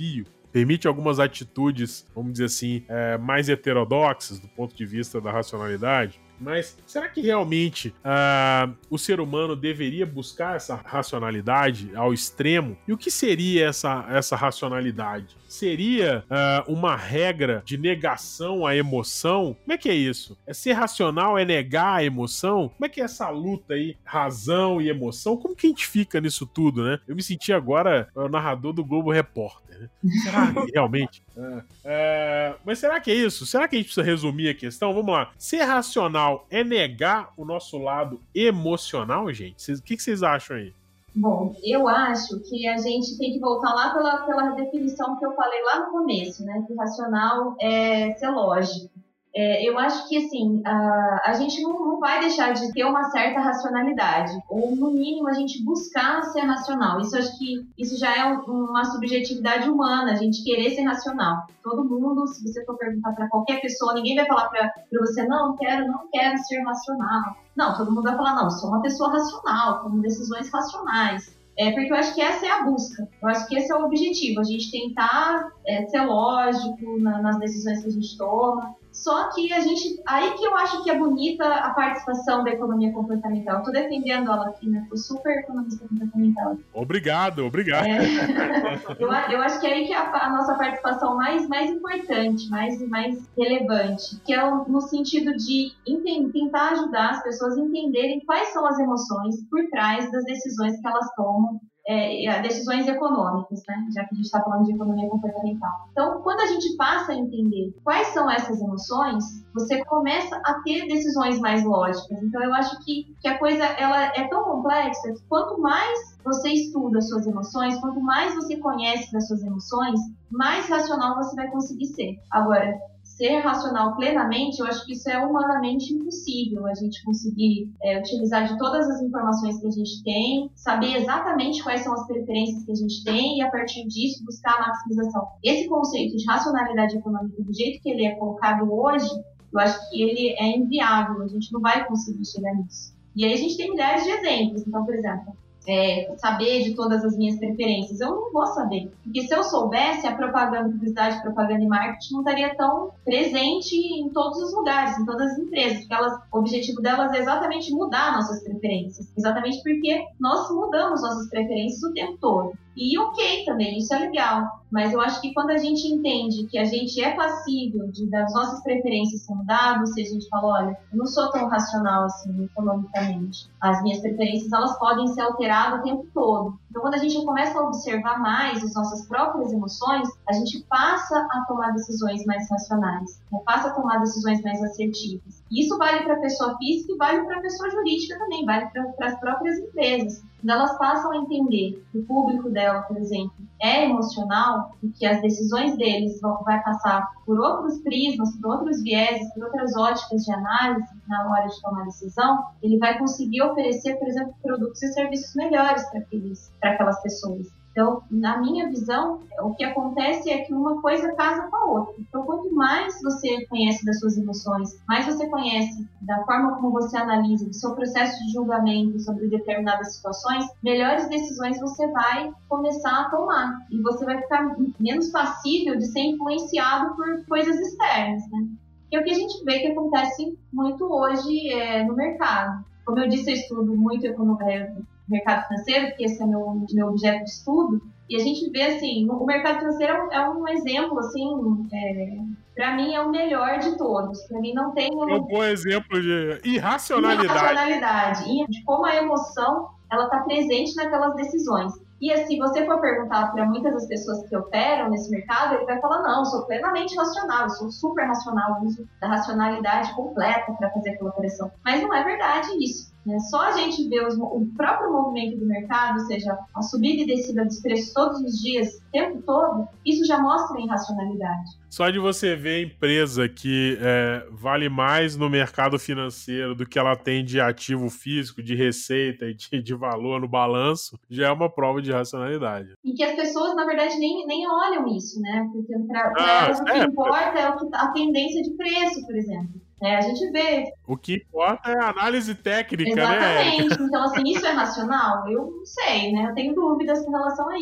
S2: permite algumas atitudes, vamos dizer assim, é, mais heterodoxas do ponto de vista da racionalidade. Mas será que realmente uh, o ser humano deveria buscar essa racionalidade ao extremo? E o que seria essa, essa racionalidade? Seria uh, uma regra de negação à emoção? Como é que é isso? É ser racional, é negar a emoção? Como é que é essa luta aí, razão e emoção? Como que a gente fica nisso tudo, né? Eu me senti agora o narrador do Globo Repórter, né? Será que realmente? É, é, mas será que é isso? Será que a gente precisa resumir a questão? Vamos lá. Ser racional é negar o nosso lado emocional, gente? O que vocês acham aí?
S4: Bom, eu acho que a gente tem que voltar lá pela, pela definição que eu falei lá no começo, né? Que racional é ser lógico. É, eu acho que, assim, a, a gente não, não vai deixar de ter uma certa racionalidade, ou, no mínimo, a gente buscar ser racional. Isso, acho que isso já é um, uma subjetividade humana, a gente querer ser racional. Todo mundo, se você for perguntar para qualquer pessoa, ninguém vai falar para você, não, quero, não quero ser racional. Não, todo mundo vai falar, não, sou uma pessoa racional, tomo decisões racionais. É, porque eu acho que essa é a busca, eu acho que esse é o objetivo, a gente tentar é, ser lógico na, nas decisões que a gente toma. Só que a gente, aí que eu acho que é bonita a participação da economia comportamental. Eu tô defendendo ela aqui, né? Fui super economista comportamental.
S2: Obrigado, obrigado.
S4: É. eu, eu acho que é aí que é a, a nossa participação mais, mais importante, mais, mais relevante, que é o, no sentido de enten, tentar ajudar as pessoas a entenderem quais são as emoções por trás das decisões que elas tomam. É, decisões econômicas, né? Já que a gente está falando de economia comportamental. Então, quando a gente passa a entender quais são essas emoções, você começa a ter decisões mais lógicas. Então, eu acho que, que a coisa ela é tão complexa que quanto mais você estuda suas emoções, quanto mais você conhece das suas emoções, mais racional você vai conseguir ser. Agora, ser racional plenamente, eu acho que isso é humanamente impossível, a gente conseguir é, utilizar de todas as informações que a gente tem, saber exatamente quais são as preferências que a gente tem e, a partir disso, buscar a maximização. Esse conceito de racionalidade econômica, do jeito que ele é colocado hoje, eu acho que ele é inviável, a gente não vai conseguir chegar nisso. E aí a gente tem milhares de exemplos. Então, por exemplo, É, saber de todas as minhas preferências, eu não vou saber, porque se eu soubesse, a propaganda, publicidade, propaganda e marketing não estaria tão presente em todos os lugares, em todas as empresas, porque elas, o objetivo delas é exatamente mudar nossas preferências, exatamente porque nós mudamos nossas preferências o tempo todo. E ok também, isso é legal, mas eu acho que quando a gente entende que a gente é passível de das nossas preferências ser mudadas, se a gente fala, olha, eu não sou tão racional assim economicamente, as minhas preferências elas podem ser alteradas o tempo todo. Então, quando a gente começa a observar mais as nossas próprias emoções, a gente passa a tomar decisões mais racionais, né? Passa a tomar decisões mais assertivas. E isso vale para a pessoa física e vale para a pessoa jurídica também, vale para as próprias empresas. Quando elas passam a entender que o público dela, por exemplo, é emocional e que as decisões deles vão vai passar por outros prismas, por outros vieses, por outras óticas de análise na hora de tomar decisão, ele vai conseguir oferecer, por exemplo, produtos e serviços melhores para aqueles, para aquelas pessoas. Então, na minha visão, o que acontece é que uma coisa casa com a outra. Então, quanto mais você conhece das suas emoções, mais você conhece da forma como você analisa, do seu processo de julgamento sobre determinadas situações, melhores decisões você vai começar a tomar. E você vai ficar menos passível de ser influenciado por coisas externas, né? Que é o que a gente vê que acontece muito hoje é, no mercado. Como eu disse, eu estudo muito economia, mercado financeiro, porque esse é meu, meu objeto de estudo, e a gente vê, assim, o mercado financeiro é um, é um exemplo, assim, é, para mim é o melhor de todos. Para mim não tem... Um,
S2: é um bom exemplo de irracionalidade.
S4: Irracionalidade, e de como a emoção, ela está presente naquelas decisões. E se você for perguntar para muitas das pessoas que operam nesse mercado, ele vai falar, não, eu sou plenamente racional, eu sou super racional, eu uso da racionalidade completa para fazer aquela operação. Mas não é verdade isso. Né? Só a gente vê os, o próprio movimento do mercado, ou seja, a subida e descida dos preços todos os dias, o tempo todo, isso já mostra a irracionalidade.
S2: Só de você ver a empresa que é, vale mais no mercado financeiro do que ela tem de ativo físico, de receita e de, de valor no balanço, já é uma prova de racionalidade.
S4: E que as pessoas, na verdade, nem, nem olham isso, né? Porque para
S2: ah,
S4: elas o que é, importa é o que, a tendência de preço, por exemplo. É, a gente vê.
S2: O que importa é a análise técnica,
S4: exatamente,
S2: né?
S4: Exatamente. Então, assim, isso é racional? Eu não sei, né? Eu tenho dúvidas com relação a isso.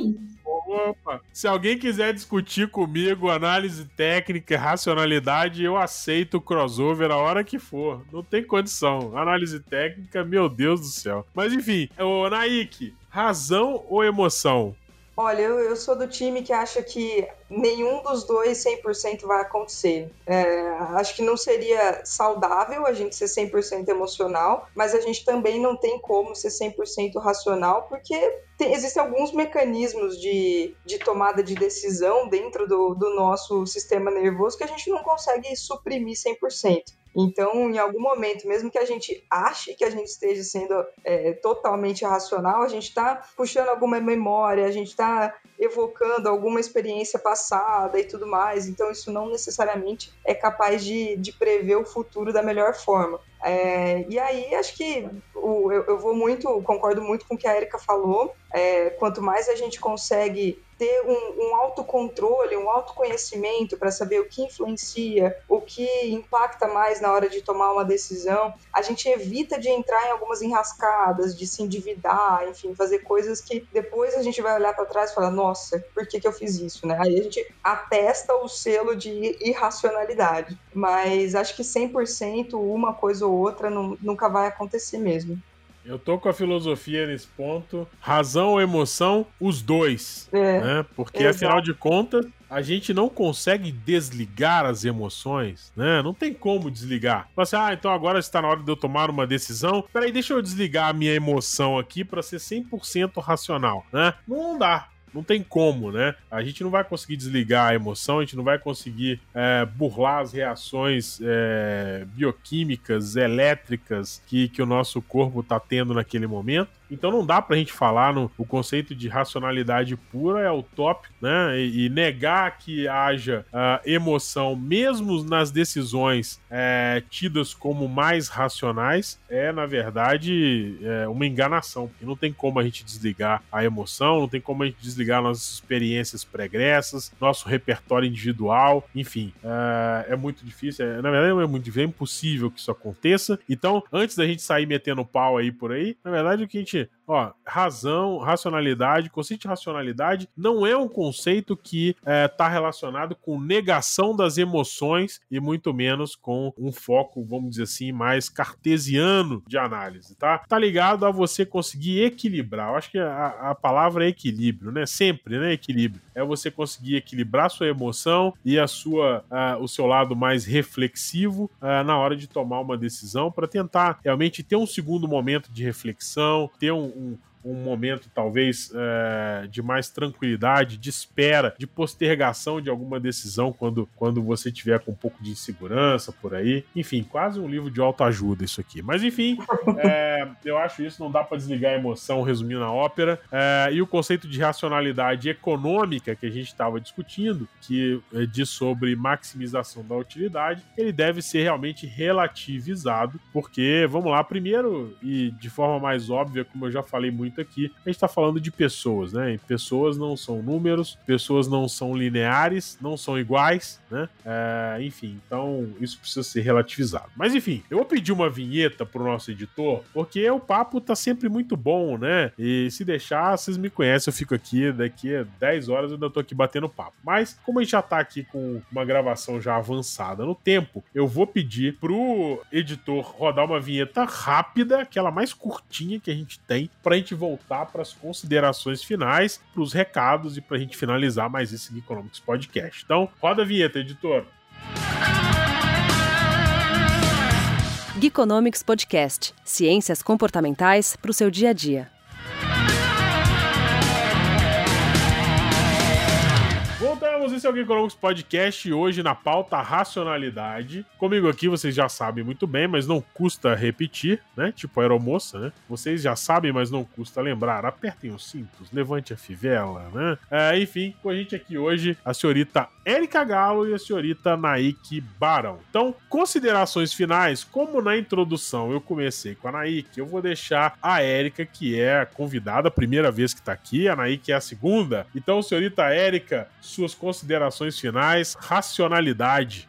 S2: Opa! Se alguém quiser discutir comigo análise técnica e racionalidade, eu aceito o crossover a hora que for. Não tem condição. Análise técnica, meu Deus do céu. Mas enfim, ô Naik, razão ou emoção?
S3: Olha, eu, eu sou do time que acha que nenhum dos dois cem por cento vai acontecer. É, acho que não seria saudável a gente ser cem por cento emocional, mas a gente também não tem como ser cem por cento racional, porque tem, existem alguns mecanismos de, de tomada de decisão dentro do, do nosso sistema nervoso que a gente não consegue suprimir cem por cento. Então, em algum momento, mesmo que a gente ache que a gente esteja sendo é, totalmente racional, a gente está puxando alguma memória, a gente está evocando alguma experiência passada e tudo mais. Então, isso não necessariamente é capaz de, de prever o futuro da melhor forma. É, e aí, acho que o, eu, eu vou muito, concordo muito com o que a Erika falou. É, quanto mais a gente consegue ter um, um autocontrole, um autoconhecimento para saber o que influencia, o que impacta mais na hora de tomar uma decisão, a gente evita de entrar em algumas enrascadas, de se endividar, enfim, fazer coisas que depois a gente vai olhar para trás e falar, nossa, por que que eu fiz isso, né? Aí a gente atesta o selo de irracionalidade, mas acho que cem por cento uma coisa ou outra não, nunca vai acontecer mesmo.
S2: Eu tô com a filosofia nesse ponto. Razão ou emoção? Os dois. É, né? Porque, exato. Afinal de contas, a gente não consegue desligar as emoções, né? Não tem como desligar. Fala assim, ah, então agora está na hora de eu tomar uma decisão. Peraí, deixa eu desligar a minha emoção aqui para ser cem por cento racional, né? Não dá. Não tem como, né? A gente não vai conseguir desligar a emoção, a gente não vai conseguir é, burlar as reações é, bioquímicas, elétricas que, que o nosso corpo está tendo naquele momento. Então não dá pra gente falar no o conceito de racionalidade pura, é utópico, né? E, e negar que haja uh, emoção, mesmo nas decisões é, tidas como mais racionais, é, na verdade, é uma enganação. E não tem como a gente desligar a emoção, não tem como a gente desligar nossas experiências pregressas, nosso repertório individual, enfim, uh, é muito difícil. É, na verdade, é muito difícil, é impossível que isso aconteça. Então, antes da gente sair metendo pau aí por aí, na verdade, o que a gente Ó, razão, racionalidade, conceito de racionalidade não é um conceito que está é, relacionado com negação das emoções e muito menos com um foco, vamos dizer assim, mais cartesiano de análise, tá? Tá ligado a você conseguir equilibrar. Eu acho que a, a palavra é equilíbrio, né? Sempre, né? Equilíbrio. É você conseguir equilibrar a sua emoção e a sua, uh, o seu lado mais reflexivo uh, na hora de tomar uma decisão para tentar realmente ter um segundo momento de reflexão, ter um, um um momento talvez é, de mais tranquilidade, de espera, de postergação de alguma decisão quando, quando você tiver com um pouco de insegurança por aí. Enfim, quase um livro de autoajuda isso aqui. Mas enfim, é, eu acho isso, não dá para desligar a emoção resumindo a ópera. É, e o conceito de racionalidade econômica que a gente estava discutindo, que é, diz sobre maximização da utilidade, ele deve ser realmente relativizado, porque, vamos lá, primeiro, e de forma mais óbvia, como eu já falei muito aqui, a gente está falando de pessoas, né? E pessoas não são números, pessoas não são lineares, não são iguais, né? É, enfim, então isso precisa ser relativizado. Mas enfim, eu vou pedir uma vinheta pro nosso editor, porque o papo tá sempre muito bom, né? E se deixar, vocês me conhecem, eu fico aqui daqui a dez horas, eu ainda tô aqui batendo papo. Mas como a gente já tá aqui com uma gravação já avançada no tempo, eu vou pedir pro editor rodar uma vinheta rápida, aquela mais curtinha que a gente tem, pra gente voltar para as considerações finais, para os recados e para a gente finalizar mais esse Geekonomics Podcast. Então, roda a vinheta, editor.
S1: Geekonomics Podcast. Ciências comportamentais para o seu dia a dia.
S2: Voltamos, esse é o Geekonomics Podcast, hoje na pauta racionalidade. Comigo aqui, vocês já sabem muito bem, mas não custa repetir, né? Tipo a aeromoça, né? Vocês já sabem, mas não custa lembrar. Apertem os cintos, levante a fivela, né? É, enfim, com a gente aqui hoje, a senhorita Erika Galo e a senhorita Naik Barão. Então, considerações finais, como na introdução eu comecei com a Naik, eu vou deixar a Erika, que é a convidada, a primeira vez que tá aqui, a Naik é a segunda. Então, senhorita Erika, suas considerações finais, racionalidade.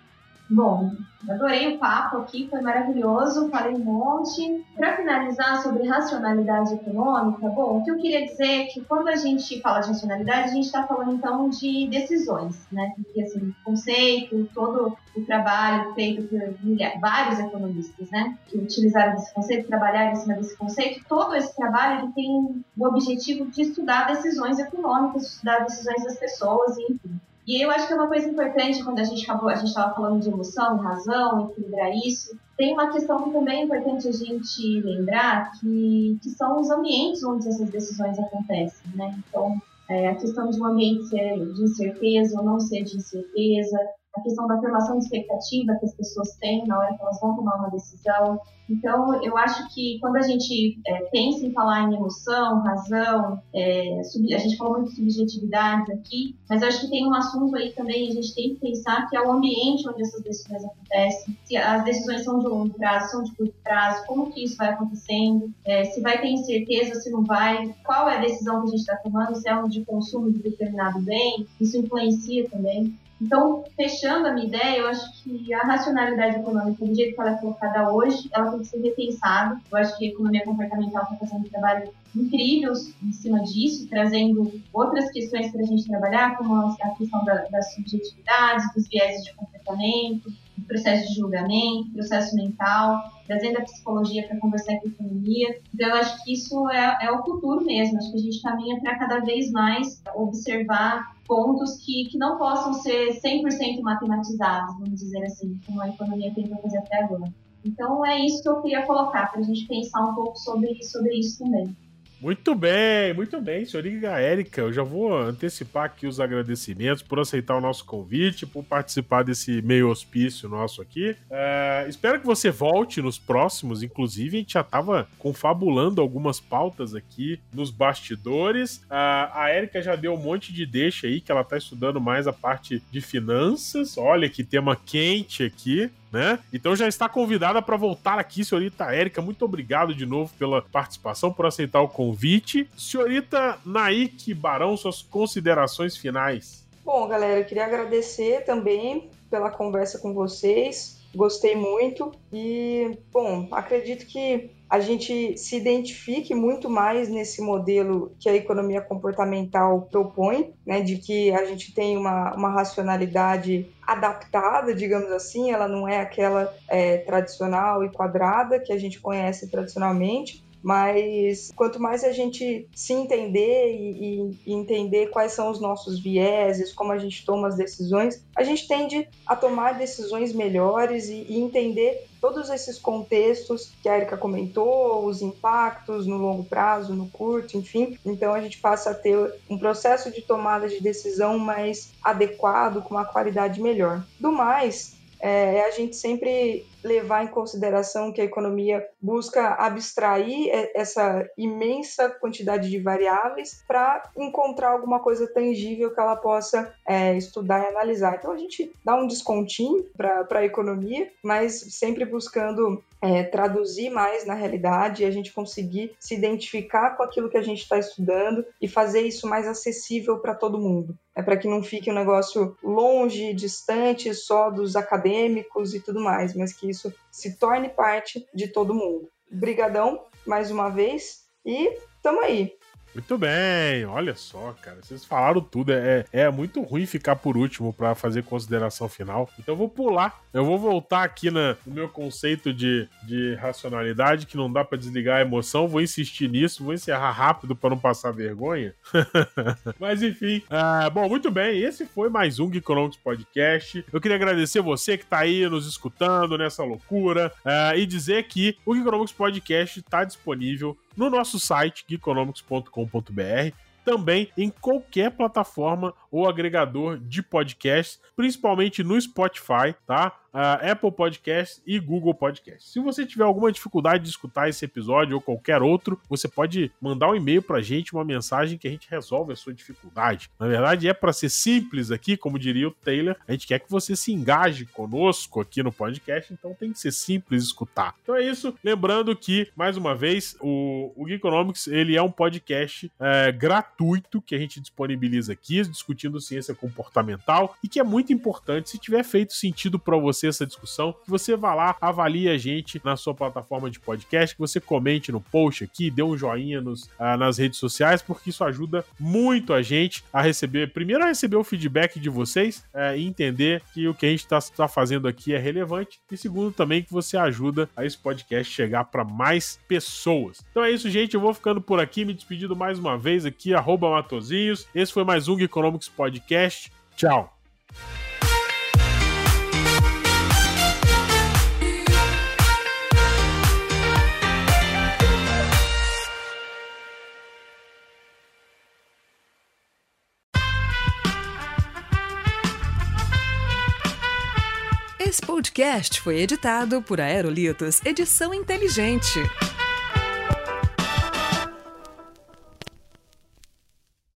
S4: Bom, adorei o papo aqui, foi maravilhoso, falei um monte. Para finalizar sobre racionalidade econômica, bom, o que eu queria dizer é que quando a gente fala de racionalidade, a gente está falando então de decisões, né? Porque assim, o conceito, todo o trabalho feito por milhares, vários economistas, né? Que utilizaram esse conceito, trabalharam em cima desse conceito, todo esse trabalho ele tem o objetivo de estudar decisões econômicas, de estudar decisões das pessoas, e enfim. E eu acho que é uma coisa importante quando a gente acabou, a gente estava falando de emoção, razão, equilibrar isso. Tem uma questão que também é importante a gente lembrar, que, que são os ambientes onde essas decisões acontecem, né? Então, é, a questão de um ambiente ser de incerteza ou não ser de incerteza, a questão da formação de expectativa que as pessoas têm na hora que elas vão tomar uma decisão. Então, eu acho que quando a gente é, pensa em falar em emoção, razão, é, sub, a gente falou muito de subjetividades aqui, mas eu acho que tem um assunto aí também, a gente tem que pensar que é o ambiente onde essas decisões acontecem, se as decisões são de longo prazo, são de curto prazo, como que isso vai acontecendo, é, se vai ter incerteza, se não vai, qual é a decisão que a gente está tomando, se é um de consumo de determinado bem, isso influencia também. Então, fechando a minha ideia, eu acho que a racionalidade econômica, do jeito que ela é colocada hoje, ela tem que ser repensada. Eu acho que a economia comportamental está fazendo um trabalho incrível em cima disso, trazendo outras questões para a gente trabalhar, como a questão da, das subjetividades, dos vieses de comportamento, do processo de julgamento, processo mental, trazendo a psicologia para conversar com a economia. Então, eu acho que isso é, é o futuro mesmo. Acho que a gente caminha para cada vez mais observar pontos que, que não possam ser cem por cento matematizados, vamos dizer assim, como a economia tenta fazer até agora. Então, é isso que eu queria colocar, para a gente pensar um pouco sobre, sobre isso também.
S2: Muito bem, muito bem, senhorita Érica. Eu já vou antecipar aqui os agradecimentos por aceitar o nosso convite, por participar desse meio hospício nosso aqui. Uh, espero que você volte nos próximos, inclusive a gente já estava confabulando algumas pautas aqui nos bastidores. Uh, a Érica já deu um monte de deixa aí, que ela está estudando mais a parte de finanças. Olha que tema quente aqui. Né? Então já está convidada para voltar aqui, senhorita Érica. Muito obrigado de novo pela participação, por aceitar o convite. Senhorita Naik Barão, suas considerações finais.
S3: Bom, galera, eu queria agradecer também pela conversa com vocês. Gostei muito e, bom, acredito que a gente se identifique muito mais nesse modelo que a economia comportamental propõe, né, de que a gente tem uma, uma racionalidade adaptada, digamos assim, ela não é aquela é, tradicional e quadrada que a gente conhece tradicionalmente, mas quanto mais a gente se entender e, e entender quais são os nossos vieses, como a gente toma as decisões, a gente tende a tomar decisões melhores e, e entender todos esses contextos que a Érica comentou, os impactos no longo prazo, no curto, enfim. Então a gente passa a ter um processo de tomada de decisão mais adequado, com uma qualidade melhor. Do mais, é a gente sempre levar em consideração que a economia busca abstrair essa imensa quantidade de variáveis para encontrar alguma coisa tangível que ela possa é, estudar e analisar. Então a gente dá um descontinho para a economia, mas sempre buscando é, traduzir mais na realidade e a gente conseguir se identificar com aquilo que a gente está estudando e fazer isso mais acessível para todo mundo. É para que não fique um negócio longe, distante só dos acadêmicos e tudo mais, mas que isso se torne parte de todo mundo. Brigadão, mais uma vez, e tamo aí.
S2: Muito bem, olha só, cara, vocês falaram tudo, é, é muito ruim ficar por último pra fazer consideração final, então eu vou pular, eu vou voltar aqui na, no meu conceito de, de racionalidade, que não dá pra desligar a emoção, vou insistir nisso, vou encerrar rápido pra não passar vergonha, mas enfim, uh, bom, muito bem, esse foi mais um Geekonomics Podcast, eu queria agradecer você que tá aí nos escutando nessa loucura, uh, e dizer que o Geekonomics Podcast tá disponível no nosso site, geekonomics ponto com ponto b r, também em qualquer plataforma ou agregador de podcasts, principalmente no Spotify, tá? Uh, Apple Podcasts e Google Podcasts. Se você tiver alguma dificuldade de escutar esse episódio ou qualquer outro, você pode mandar um e-mail pra gente, uma mensagem que a gente resolve a sua dificuldade. Na verdade, é para ser simples aqui, como diria o Taylor, a gente quer que você se engaje conosco aqui no podcast, então tem que ser simples escutar. Então é isso, lembrando que, mais uma vez, o, o Geekonomics, ele é um podcast é, gratuito que a gente disponibiliza aqui, discutindo ciência comportamental, e que é muito importante, se tiver feito sentido para você, você essa discussão, que você vá lá, avalie a gente na sua plataforma de podcast, que você comente no post aqui, dê um joinha nos, uh, nas redes sociais, porque isso ajuda muito a gente a receber, primeiro a receber o feedback de vocês uh, e entender que o que a gente está tá fazendo aqui é relevante, e segundo também que você ajuda a esse podcast chegar para mais pessoas. Então é isso, gente, eu vou ficando por aqui, me despedindo mais uma vez aqui, arroba Matosinhos. Esse foi mais um Geekonomics Podcast. Tchau!
S5: Esse podcast foi editado por Aerolitos Edição Inteligente.